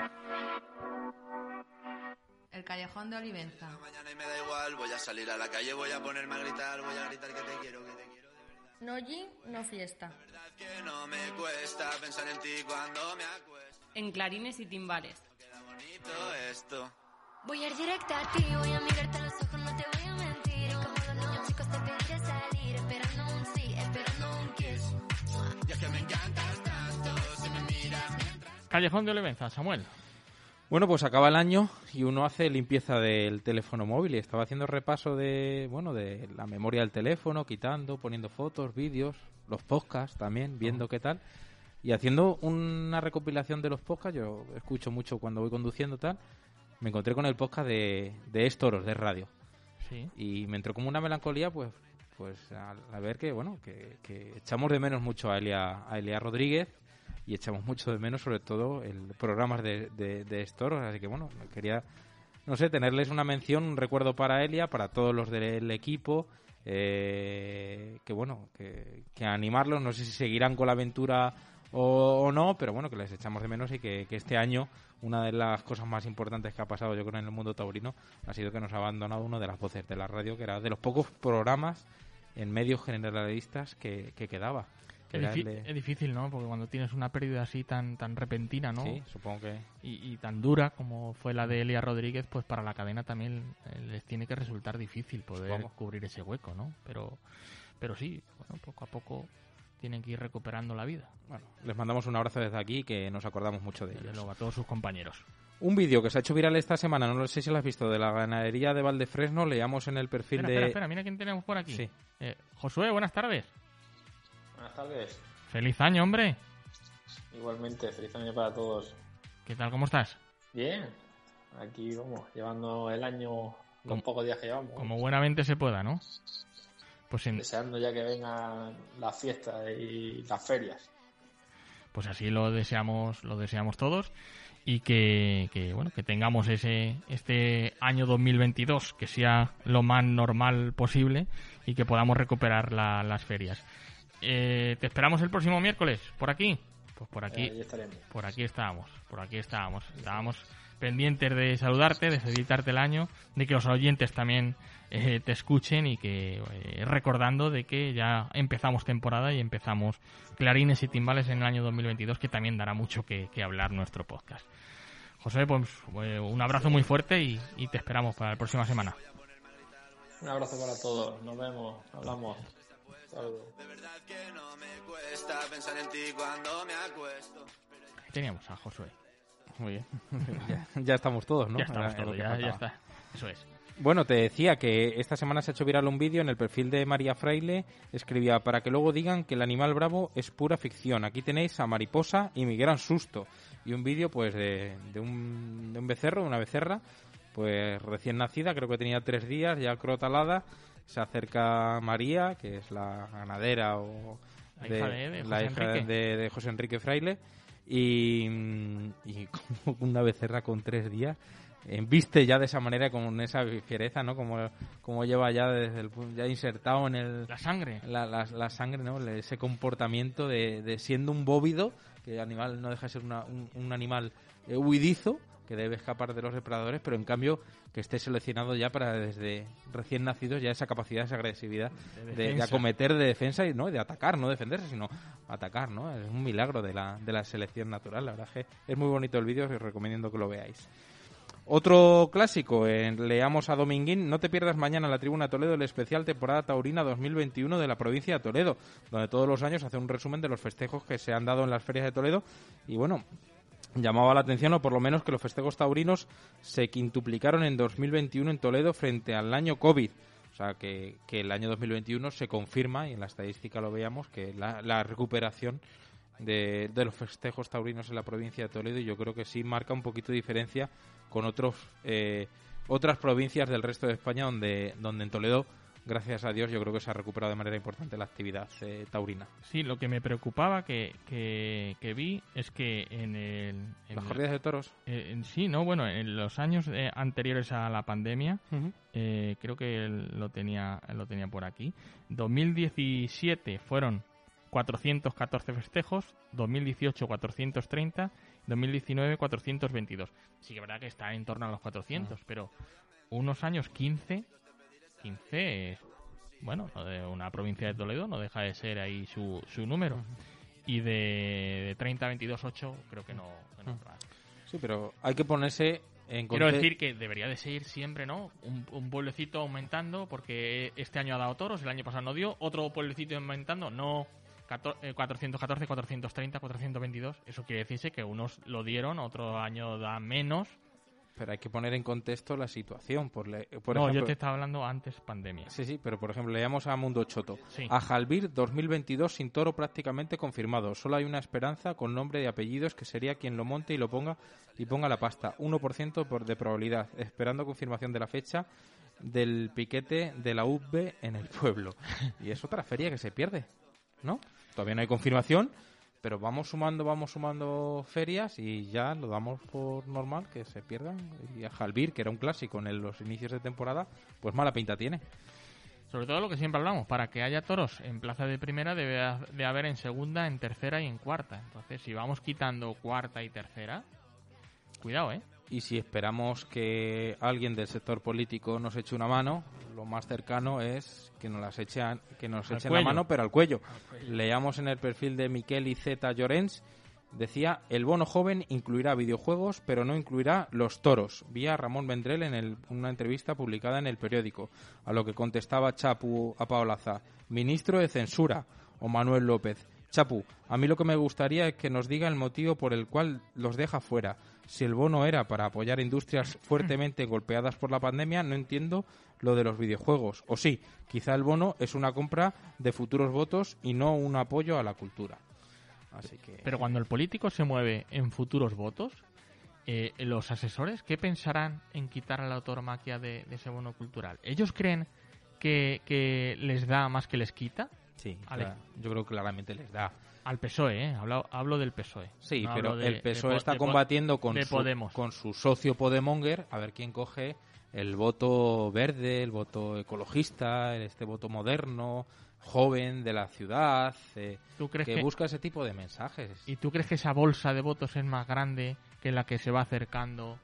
El callejón de Olivenza. Mañana y me da igual, voy a salir a la calle, voy a ponerme a gritar que te quiero de verdad. No gin, no fiesta. La verdad es que no me cuesta pensar en ti cuando me acuesto. En Clarines y Timbales. Queda bonito esto. Voy a ir directa a ti, voy a mirarte a los ojos, no te voy a mentir. Y como los niños chicos te pediré salir, esperando un sí, esperando un kiss. Y es que me encantas tanto, si me miras mientras... Callejón de Olivenza, Samuel. Bueno, pues acaba el año y uno hace limpieza del teléfono móvil y estaba haciendo repaso de la memoria del teléfono, quitando, poniendo fotos, vídeos, los podcasts también, viendo qué tal. Y haciendo una recopilación de los podcasts, yo escucho mucho cuando voy conduciendo tal, me encontré con el podcast de Es Toros, de radio. Sí. Y me entró como una melancolía, pues a ver que, bueno, que echamos de menos mucho a Elia Rodríguez y echamos mucho de menos, sobre todo, el programas de Es Toros. Así que, bueno, quería, no sé, tenerles una mención, un recuerdo para Elia, para todos los del equipo, que animarlos, no sé si seguirán con la aventura o no, pero bueno, que les echamos de menos y que este año una de las cosas más importantes que ha pasado, yo creo, en el mundo taurino ha sido que nos ha abandonado uno de las voces de la radio, que era de los pocos programas en medios generalistas que quedaba. Es difícil, ¿no? Porque cuando tienes una pérdida así tan repentina, ¿no? Sí, supongo que... Y tan dura como fue la de Elia Rodríguez, pues para la cadena también les tiene que resultar difícil poder cubrir ese hueco, ¿no? Pero sí, bueno, poco a poco tienen que ir recuperando la vida. Bueno, les mandamos un abrazo desde aquí, que nos acordamos mucho de ellos. Desde luego, a todos sus compañeros. Un vídeo que se ha hecho viral esta semana, no sé si lo has visto, de la ganadería de Valdefresno, leíamos en el perfil Espera, mira quién tenemos por aquí. Sí. Josué, buenas tardes. Buenas tardes. Feliz año, hombre. Igualmente, feliz año para todos. ¿Qué tal, cómo estás? Bien, aquí vamos, llevando el año, los pocos días que llevamos. Como buenamente se pueda, ¿no? Pues deseando ya que vengan las fiestas y las ferias. Pues así lo deseamos todos. Y que tengamos este año 2022 que sea lo más normal posible y que podamos recuperar las ferias. ¿Te esperamos el próximo miércoles por aquí? Pues por aquí estábamos. Estábamos pendientes de saludarte, de felicitarte el año, de que los oyentes también te escuchen y que recordando de que ya empezamos temporada y empezamos clarines y timbales en el año 2022, que también dará mucho que hablar nuestro podcast. José, pues un abrazo muy fuerte y te esperamos para la próxima semana. Un abrazo para todos, nos vemos, hablamos. Saludos. Ahí teníamos a Josué. Muy bien. ya estamos todos, ¿no? Ya estamos todos, ya está. Eso es. Bueno, te decía que esta semana se ha hecho viral un vídeo en el perfil de María Fraile. Escribía, para que luego digan que el animal bravo es pura ficción. Aquí tenéis a Mariposa y mi gran susto. Y un vídeo pues de un becerro, una becerra, pues recién nacida, creo que tenía 3 días, ya crotalada. Se acerca María, que es la ganadera o la hija de José Enrique Fraile, y como una becerra con 3 días viste ya de esa manera, con esa fiereza, ¿no? Como lleva ya desde ya insertado en el la sangre, la sangre, ¿no? Ese comportamiento de siendo un bóvido, que el animal no deja de ser un animal huidizo, que debe escapar de los depredadores, pero en cambio que esté seleccionado ya para desde recién nacidos ya esa capacidad, esa agresividad de acometer, de defensa y no de atacar, no defenderse, sino atacar, ¿no? Es un milagro de la selección natural. La verdad es que es muy bonito el vídeo, os recomiendo que lo veáis. Otro clásico, leamos a Dominguín, no te pierdas mañana en la Tribuna Toledo el especial temporada taurina 2021 de la provincia de Toledo, donde todos los años hace un resumen de los festejos que se han dado en las ferias de Toledo. Y bueno, llamaba la atención, o por lo menos que los festejos taurinos se quintuplicaron en 2021 en Toledo frente al año COVID. O sea, que el año 2021 se confirma, y en la estadística lo veíamos, que la recuperación de los festejos taurinos en la provincia de Toledo, y yo creo que sí marca un poquito de diferencia con otras provincias del resto de España donde en Toledo, gracias a Dios, yo creo que se ha recuperado de manera importante la actividad taurina. Sí, lo que me preocupaba que vi es que en las corridas de toros. Sí, no, bueno, en los años anteriores a la pandemia, creo que lo tenía por aquí. 2017 fueron 414 festejos, 2018 430, 2019 422. Sí que es verdad que está en torno a los 400, pero unos años 15 es, bueno, de una provincia de Toledo no deja de ser ahí su número. Y de 30 a 22, 8 creo que no. Sí, pero hay que ponerse en Quiero decir que debería de seguir siempre, ¿no? Un pueblecito aumentando, porque este año ha dado toros, el año pasado no dio, otro pueblecito aumentando, no 414, 430, 422. Eso quiere decirse que unos lo dieron, otro año da menos. Pero hay que poner en contexto la situación. Por ejemplo, yo te estaba hablando antes pandemia. Sí, pero por ejemplo, leamos a Mundo Choto. Sí. A Jalbir 2022 sin toro prácticamente confirmado. Solo hay una esperanza con nombre y apellidos, que sería quien lo monte y lo ponga la pasta. 1% de probabilidad. Esperando confirmación de la fecha del piquete de la UB en el pueblo. Y es otra feria que se pierde, ¿no? Todavía no hay confirmación, pero vamos sumando ferias y ya lo damos por normal que se pierdan. Y a Jalbir, que era un clásico en los inicios de temporada, pues mala pinta tiene. Sobre todo lo que siempre hablamos, para que haya toros en plaza de primera debe de haber en segunda, en tercera y en cuarta. Entonces, si vamos quitando cuarta y tercera, cuidado, ¿eh? Y si esperamos que alguien del sector político nos eche una mano, lo más cercano es que nos echen la mano, pero al cuello. Leamos en el perfil de Miquel Z. Llorens, decía: el bono joven incluirá videojuegos, pero no incluirá los toros. Vía Ramón Vendrell en una entrevista publicada en El Periódico. A lo que contestaba Chapu a Paolaza: ministro de Censura. O Manuel López: Chapu, a mí lo que me gustaría es que nos diga el motivo por el cual los deja fuera. Si el bono era para apoyar industrias fuertemente golpeadas por la pandemia, no entiendo lo de los videojuegos. O sí, quizá el bono es una compra de futuros votos y no un apoyo a la cultura. Así que... Pero cuando el político se mueve en futuros votos, los asesores, ¿qué pensarán en quitar a la tauromaquia de ese bono cultural? ¿Ellos creen que les da más que les quita? Sí, claro, yo creo que claramente les da. Al PSOE, hablo del PSOE. Sí, no, pero el PSOE está combatiendo con su socio Podemonger a ver quién coge el voto verde, el voto ecologista, este voto moderno, joven de la ciudad, que busca ese tipo de mensajes. ¿Y tú crees que esa bolsa de votos es más grande que la que se va acercando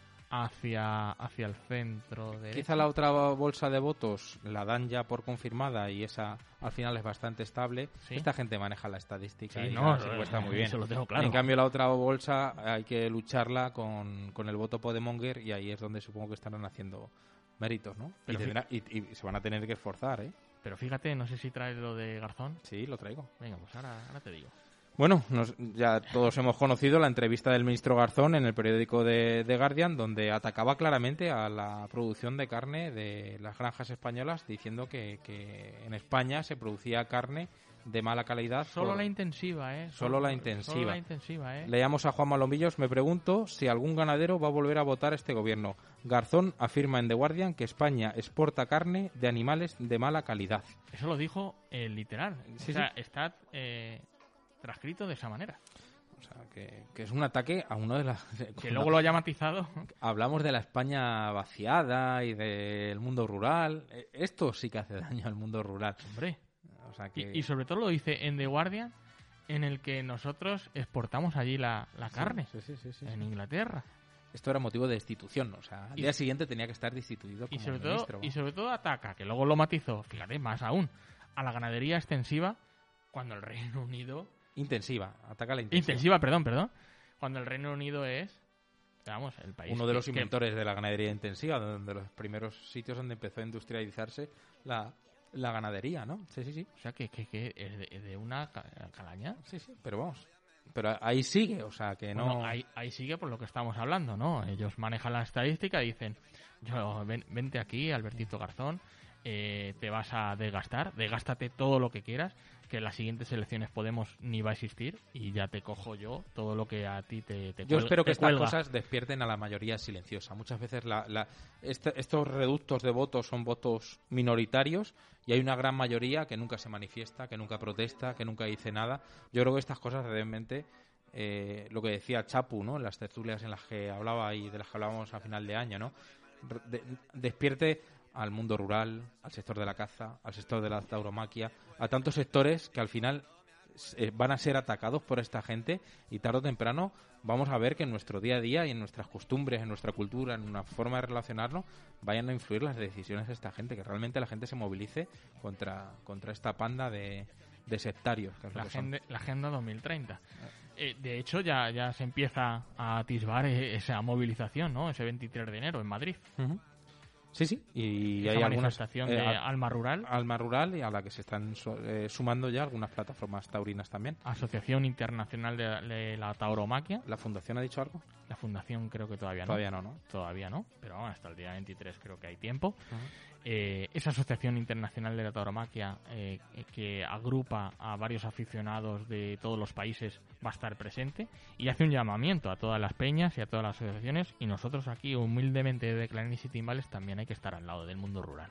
hacia el centro? Quizá la otra bolsa de votos la dan ya por confirmada y esa al final es bastante estable. ¿Sí? Esta gente maneja la estadística y está muy bien. Eso lo tengo claro. En cambio la otra bolsa hay que lucharla con el voto Podemonger y ahí es donde supongo que estarán haciendo méritos, ¿no? Y se van a tener que esforzar, ¿eh? Pero fíjate, no sé si traes lo de Garzón. Sí, lo traigo. Venga, pues ahora te digo. Bueno, ya todos hemos conocido la entrevista del ministro Garzón en el periódico de Guardian, donde atacaba claramente a la producción de carne de las granjas españolas, diciendo que en España se producía carne de mala calidad. Solo la intensiva, ¿eh? Solo la intensiva, ¿eh? Leamos a Juan Malomillos: me pregunto si algún ganadero va a volver a votar este gobierno. Garzón afirma en The Guardian que España exporta carne de animales de mala calidad. Eso lo dijo literal. Sí, o sea, está... transcrito de esa manera. O sea, que es un ataque a uno de las... Que luego lo haya matizado. Hablamos de la España vaciada y del mundo rural. Esto sí que hace daño al mundo rural. Hombre. O sea que... y sobre todo lo dice en The Guardian, en el que nosotros exportamos allí la carne. Sí, en Inglaterra. Esto era motivo de destitución, o sea, al día siguiente tenía que estar destituido como ministro. Y sobre todo ataca, que luego lo matizó, fíjate, más aún, a la ganadería extensiva cuando el Reino Unido... Ataca la intensiva. Perdón. Cuando el Reino Unido es, vamos, el país... Uno de los inventores de la ganadería intensiva, de los primeros sitios donde empezó a industrializarse la ganadería, ¿no? Sí. O sea, que es de una calaña. Sí, pero vamos... Pero ahí sigue, o sea, que no... Bueno, ahí sigue por lo que estamos hablando, ¿no? Ellos manejan la estadística y dicen, vente aquí, Albertito Garzón, te vas a desgástate todo lo que quieras, que en las siguientes elecciones Podemos ni va a existir y ya te cojo yo todo lo que a ti te Yo espero que estas cosas despierten a la mayoría silenciosa. Muchas veces estos reductos de votos son votos minoritarios y hay una gran mayoría que nunca se manifiesta, que nunca protesta, que nunca dice nada. Yo creo que estas cosas realmente, lo que decía Chapu, ¿no? En las tertulias en las que hablaba y de las que hablábamos a final de año, ¿no? Despierte al mundo rural, al sector de la caza, al sector de la tauromaquia, a tantos sectores que al final van a ser atacados por esta gente y tarde o temprano vamos a ver que en nuestro día a día y en nuestras costumbres, en nuestra cultura, en una forma de relacionarnos, vayan a influir las decisiones de esta gente, que realmente la gente se movilice contra esta panda de sectarios. Que es la Agenda 2030. De hecho, ya se empieza a atisbar esa movilización, ¿no? Ese 23 de enero en Madrid. Uh-huh. Sí, y esa hay manifestación de Alma Rural. Alma Rural, y a la que se están sumando ya algunas plataformas taurinas también. Asociación Internacional de la Tauromaquia. ¿La Fundación ha dicho algo? La Fundación creo que todavía no. Todavía no, pero bueno, hasta el día 23 creo que hay tiempo. Uh-huh. Esa Asociación Internacional de la Tauromaquia, que agrupa a varios aficionados de todos los países, va a estar presente y hace un llamamiento a todas las peñas y a todas las asociaciones, y nosotros aquí humildemente de Clarines y Timbales también hay que estar al lado del mundo rural.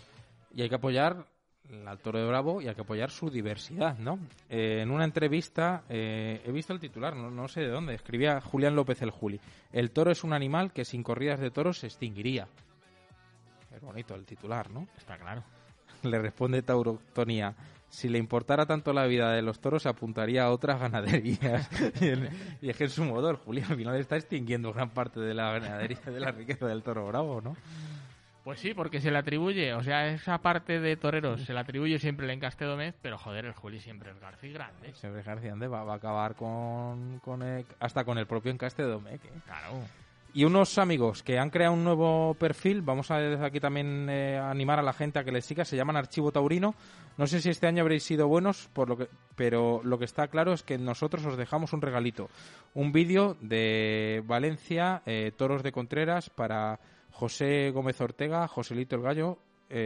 Y hay que apoyar al toro de Bravo y hay que apoyar su diversidad, ¿no? En una entrevista, he visto el titular, no sé de dónde, escribía Julián López el Juli: el toro es un animal que sin corridas de toros se extinguiría. Es bonito el titular, ¿no? Está claro. le responde Taurotonía: si le importara tanto la vida de los toros, se apuntaría a otras ganaderías. Y es que en su modo, el Juli al final está extinguiendo gran parte de la ganadería, de la riqueza del toro bravo, ¿no? Pues sí, porque se le atribuye, o sea, esa parte de toreros se le atribuye siempre el encaste Domecq, pero joder, el Juli siempre es García Grande. Siempre es García Grande, va a acabar hasta con el propio encaste de Domecq, ¿eh? Claro. Y unos amigos que han creado un nuevo perfil, vamos a desde aquí también animar a la gente a que les siga, se llaman Archivo Taurino. No sé si este año habréis sido buenos, pero lo que está claro es que nosotros os dejamos un regalito. Un vídeo de Valencia, Toros de Contreras, para José Gómez Ortega, Joselito el Gallo,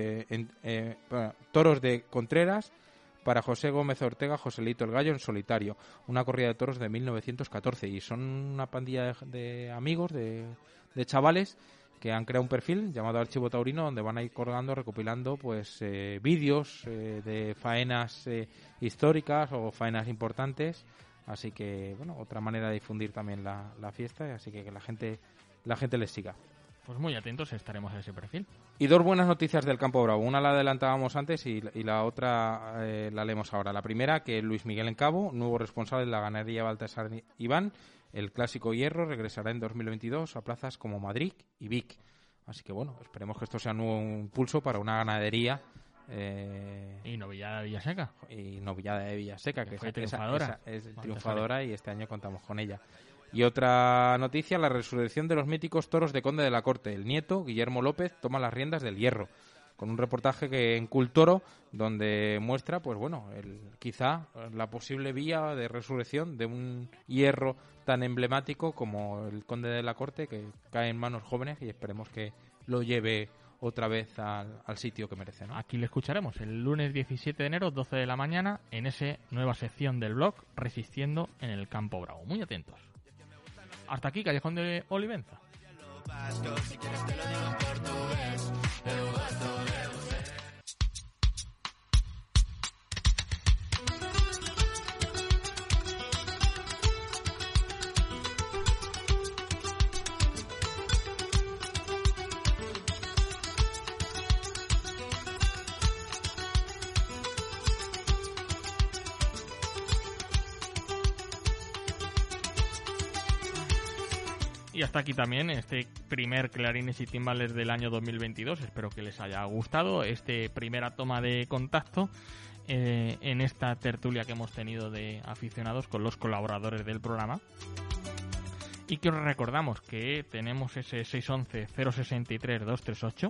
Toros de Contreras, para José Gómez Ortega, Joselito el Gallo en solitario. Una corrida de toros de 1914. Y son una pandilla de amigos, de chavales, que han creado un perfil llamado Archivo Taurino, donde van a ir colgando, recopilando pues vídeos de faenas históricas o faenas importantes. Así que, bueno, otra manera de difundir también la fiesta. Así que la gente les siga. Pues muy atentos estaremos a ese perfil. Y dos buenas noticias del Campo Bravo. Una la adelantábamos antes y la otra la leemos ahora. La primera, que Luis Miguel Encabo, nuevo responsable de la ganadería Baltasar Iván, el clásico hierro, regresará en 2022 a plazas como Madrid y Vic. Así que bueno, esperemos que esto sea un nuevo impulso para una ganadería. Y novillada de Villaseca. Y novillada de Villaseca, que fue triunfadora. Es triunfadora y este año contamos con ella. Y otra noticia, la resurrección de los míticos toros de Conde de la Corte. El nieto, Guillermo López, toma las riendas del hierro, con un reportaje en Cultoro donde muestra, pues bueno, quizá la posible vía de resurrección de un hierro tan emblemático como el Conde de la Corte, que cae en manos jóvenes, y esperemos que lo lleve otra vez al sitio que merece, ¿no? Aquí le escucharemos el lunes 17 de enero, 12 de la mañana, en esa nueva sección del blog, Resistiendo en el Campo Bravo. Muy atentos. Hasta aquí, Callejón de Olivenza. Y hasta aquí también este primer Clarines y Timbales del año 2022. Espero que les haya gustado este primera toma de contacto en esta tertulia que hemos tenido de aficionados con los colaboradores del programa. Y que os recordamos que tenemos ese 611-063-238,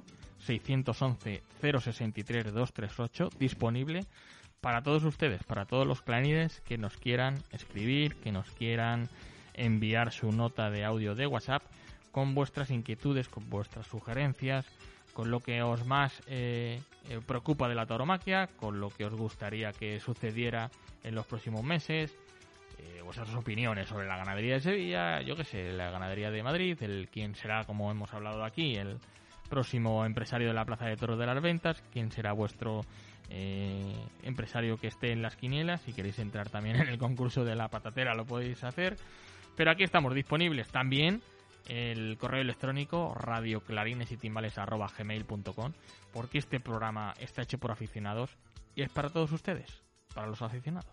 611-063-238 disponible para todos ustedes, para todos los clarines que nos quieran escribir, que nos quieran enviar su nota de audio de WhatsApp con vuestras inquietudes, con vuestras sugerencias, con lo que os más preocupa de la tauromaquia, con lo que os gustaría que sucediera en los próximos meses, vuestras opiniones sobre la ganadería de Sevilla, yo qué sé, la ganadería de Madrid, quién será, como hemos hablado aquí, el próximo empresario de la Plaza de Toros de las Ventas, quién será vuestro empresario que esté en las quinielas. Si queréis entrar también en el concurso de la patatera lo podéis hacer. Pero aquí estamos disponibles también el correo electrónico radioclarinesitimbales@gmail.com, porque este programa está hecho por aficionados y es para todos ustedes, para los aficionados.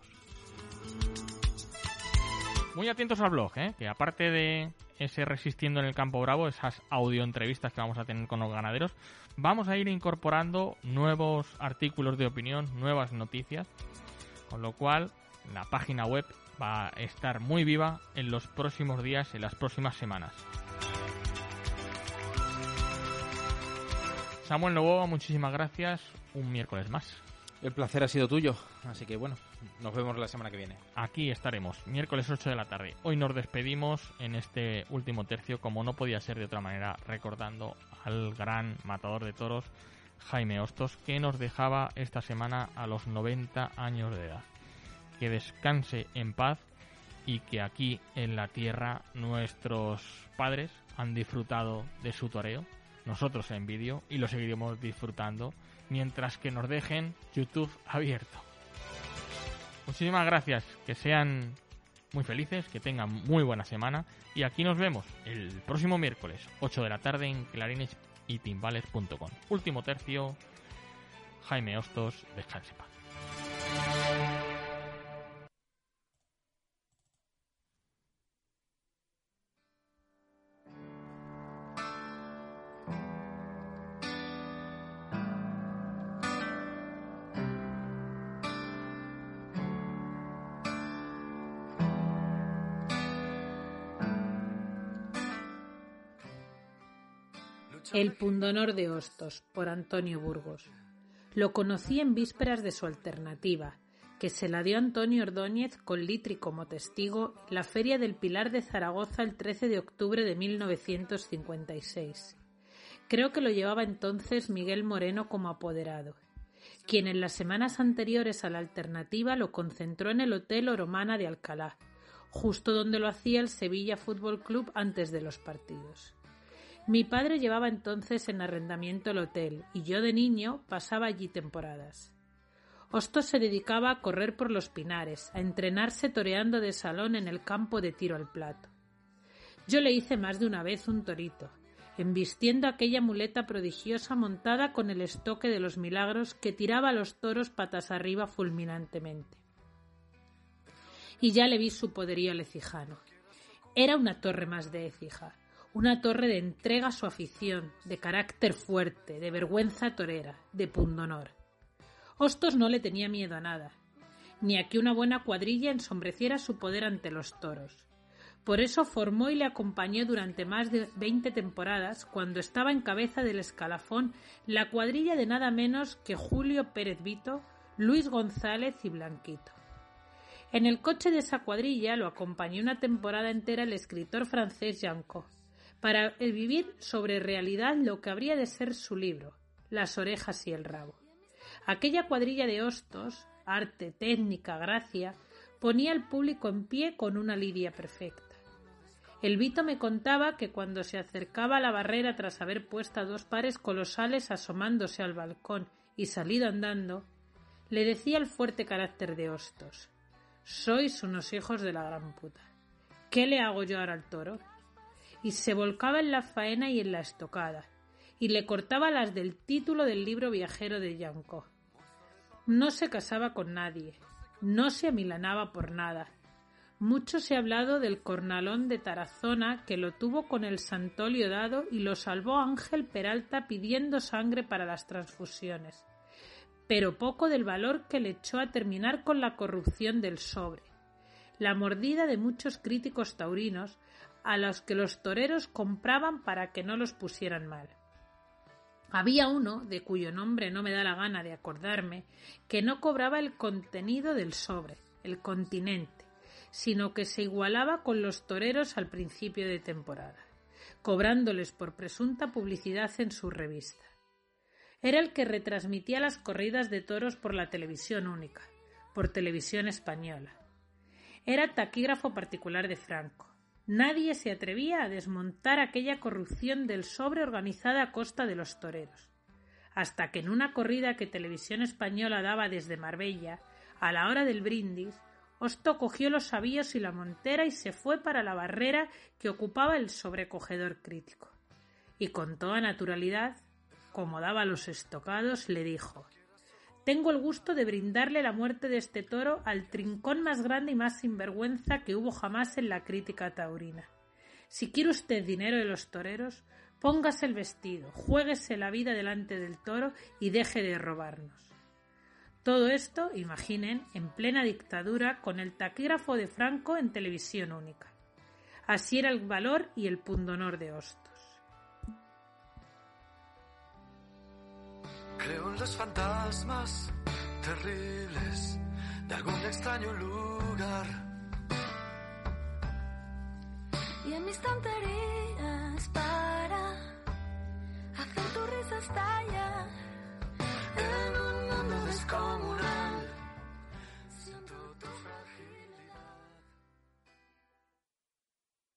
Muy atentos al blog, que aparte de ese Resistiendo en el Campo Bravo, esas audioentrevistas que vamos a tener con los ganaderos, vamos a ir incorporando nuevos artículos de opinión, nuevas noticias, con lo cual la página web va a estar muy viva en los próximos días, en las próximas semanas. Samuel Novoa, muchísimas gracias. Un miércoles más. El placer ha sido tuyo, así que bueno, nos vemos la semana que viene. Aquí estaremos, miércoles 8 de la tarde. Hoy nos despedimos en este último tercio, como no podía ser de otra manera, recordando al gran matador de toros, Jaime Hostos, que nos dejaba esta semana a los 90 años de edad. Que descanse en paz y que aquí en la tierra nuestros padres han disfrutado de su toreo, nosotros en vídeo, y lo seguiremos disfrutando mientras que nos dejen YouTube abierto. Muchísimas gracias, que sean muy felices, que tengan muy buena semana y aquí nos vemos el próximo miércoles 8 de la tarde en clarinesitimbales.com. Último tercio Jaime Hostos, descanse en paz. El pundonor de Hostos, por Antonio Burgos. Lo conocí en vísperas de su alternativa, que se la dio Antonio Ordóñez con Litri como testigo en la Feria del Pilar de Zaragoza el 13 de octubre de 1956. Creo que lo llevaba entonces Miguel Moreno como apoderado, quien en las semanas anteriores a la alternativa lo concentró en el Hotel Oromana de Alcalá, justo donde lo hacía el Sevilla Fútbol Club antes de los partidos. Mi padre llevaba entonces en arrendamiento el hotel y yo de niño pasaba allí temporadas. Hostos se dedicaba a correr por los pinares, a entrenarse toreando de salón en el campo de tiro al plato. Yo le hice más de una vez un torito, embistiendo aquella muleta prodigiosa montada con el estoque de los Milagros que tiraba a los toros patas arriba fulminantemente. Y ya le vi su poderío lecijano. Era una torre más de Écija. Una torre de entrega a su afición, de carácter fuerte, de vergüenza torera, de pundonor. Hostos no le tenía miedo a nada, ni a que una buena cuadrilla ensombreciera su poder ante los toros. Por eso formó y le acompañó durante más de 20 temporadas, cuando estaba en cabeza del escalafón, la cuadrilla de nada menos que Julio Pérez Vito, Luis González y Blanquito. En el coche de esa cuadrilla lo acompañó una temporada entera el escritor francés Janco, para vivir sobre realidad lo que habría de ser su libro, Las orejas y el rabo. Aquella cuadrilla de Hostos, arte, técnica, gracia, ponía al público en pie con una lidia perfecta. El Vito me contaba que cuando se acercaba a la barrera tras haber puesto 2 pares colosales asomándose al balcón y salido andando, le decía el fuerte carácter de Hostos: «Sois unos hijos de la gran puta. ¿Qué le hago yo ahora al toro?». Y se volcaba en la faena y en la estocada, y le cortaba las del título del libro viajero de Janco. No se casaba con nadie, no se amilanaba por nada. Mucho se ha hablado del cornalón de Tarazona, que lo tuvo con el Santolio dado y lo salvó Ángel Peralta pidiendo sangre para las transfusiones, pero poco del valor que le echó a terminar con la corrupción del sobre, la mordida de muchos críticos taurinos, a los que los toreros compraban para que no los pusieran mal. Había uno, de cuyo nombre no me da la gana de acordarme, que no cobraba el contenido del sobre, el continente, sino que se igualaba con los toreros al principio de temporada, cobrándoles por presunta publicidad en su revista. Era el que retransmitía las corridas de toros por la televisión única, por Televisión Española. Era taquígrafo particular de Franco. Nadie se atrevía a desmontar aquella corrupción del sobre organizada a costa de los toreros, hasta que en una corrida que Televisión Española daba desde Marbella, a la hora del brindis, Hosto cogió los avíos y la montera y se fue para la barrera que ocupaba el sobrecogedor crítico. Y con toda naturalidad, como daba los estocados, le dijo: «Tengo el gusto de brindarle la muerte de este toro al trincón más grande y más sinvergüenza que hubo jamás en la crítica taurina. Si quiere usted dinero de los toreros, póngase el vestido, juéguese la vida delante del toro y deje de robarnos». Todo esto, imaginen, en plena dictadura, con el taquígrafo de Franco en televisión única. Así era el valor y el pundonor de Hostos. Creo en los fantasmas terribles de algún extraño lugar. Y en mi estantería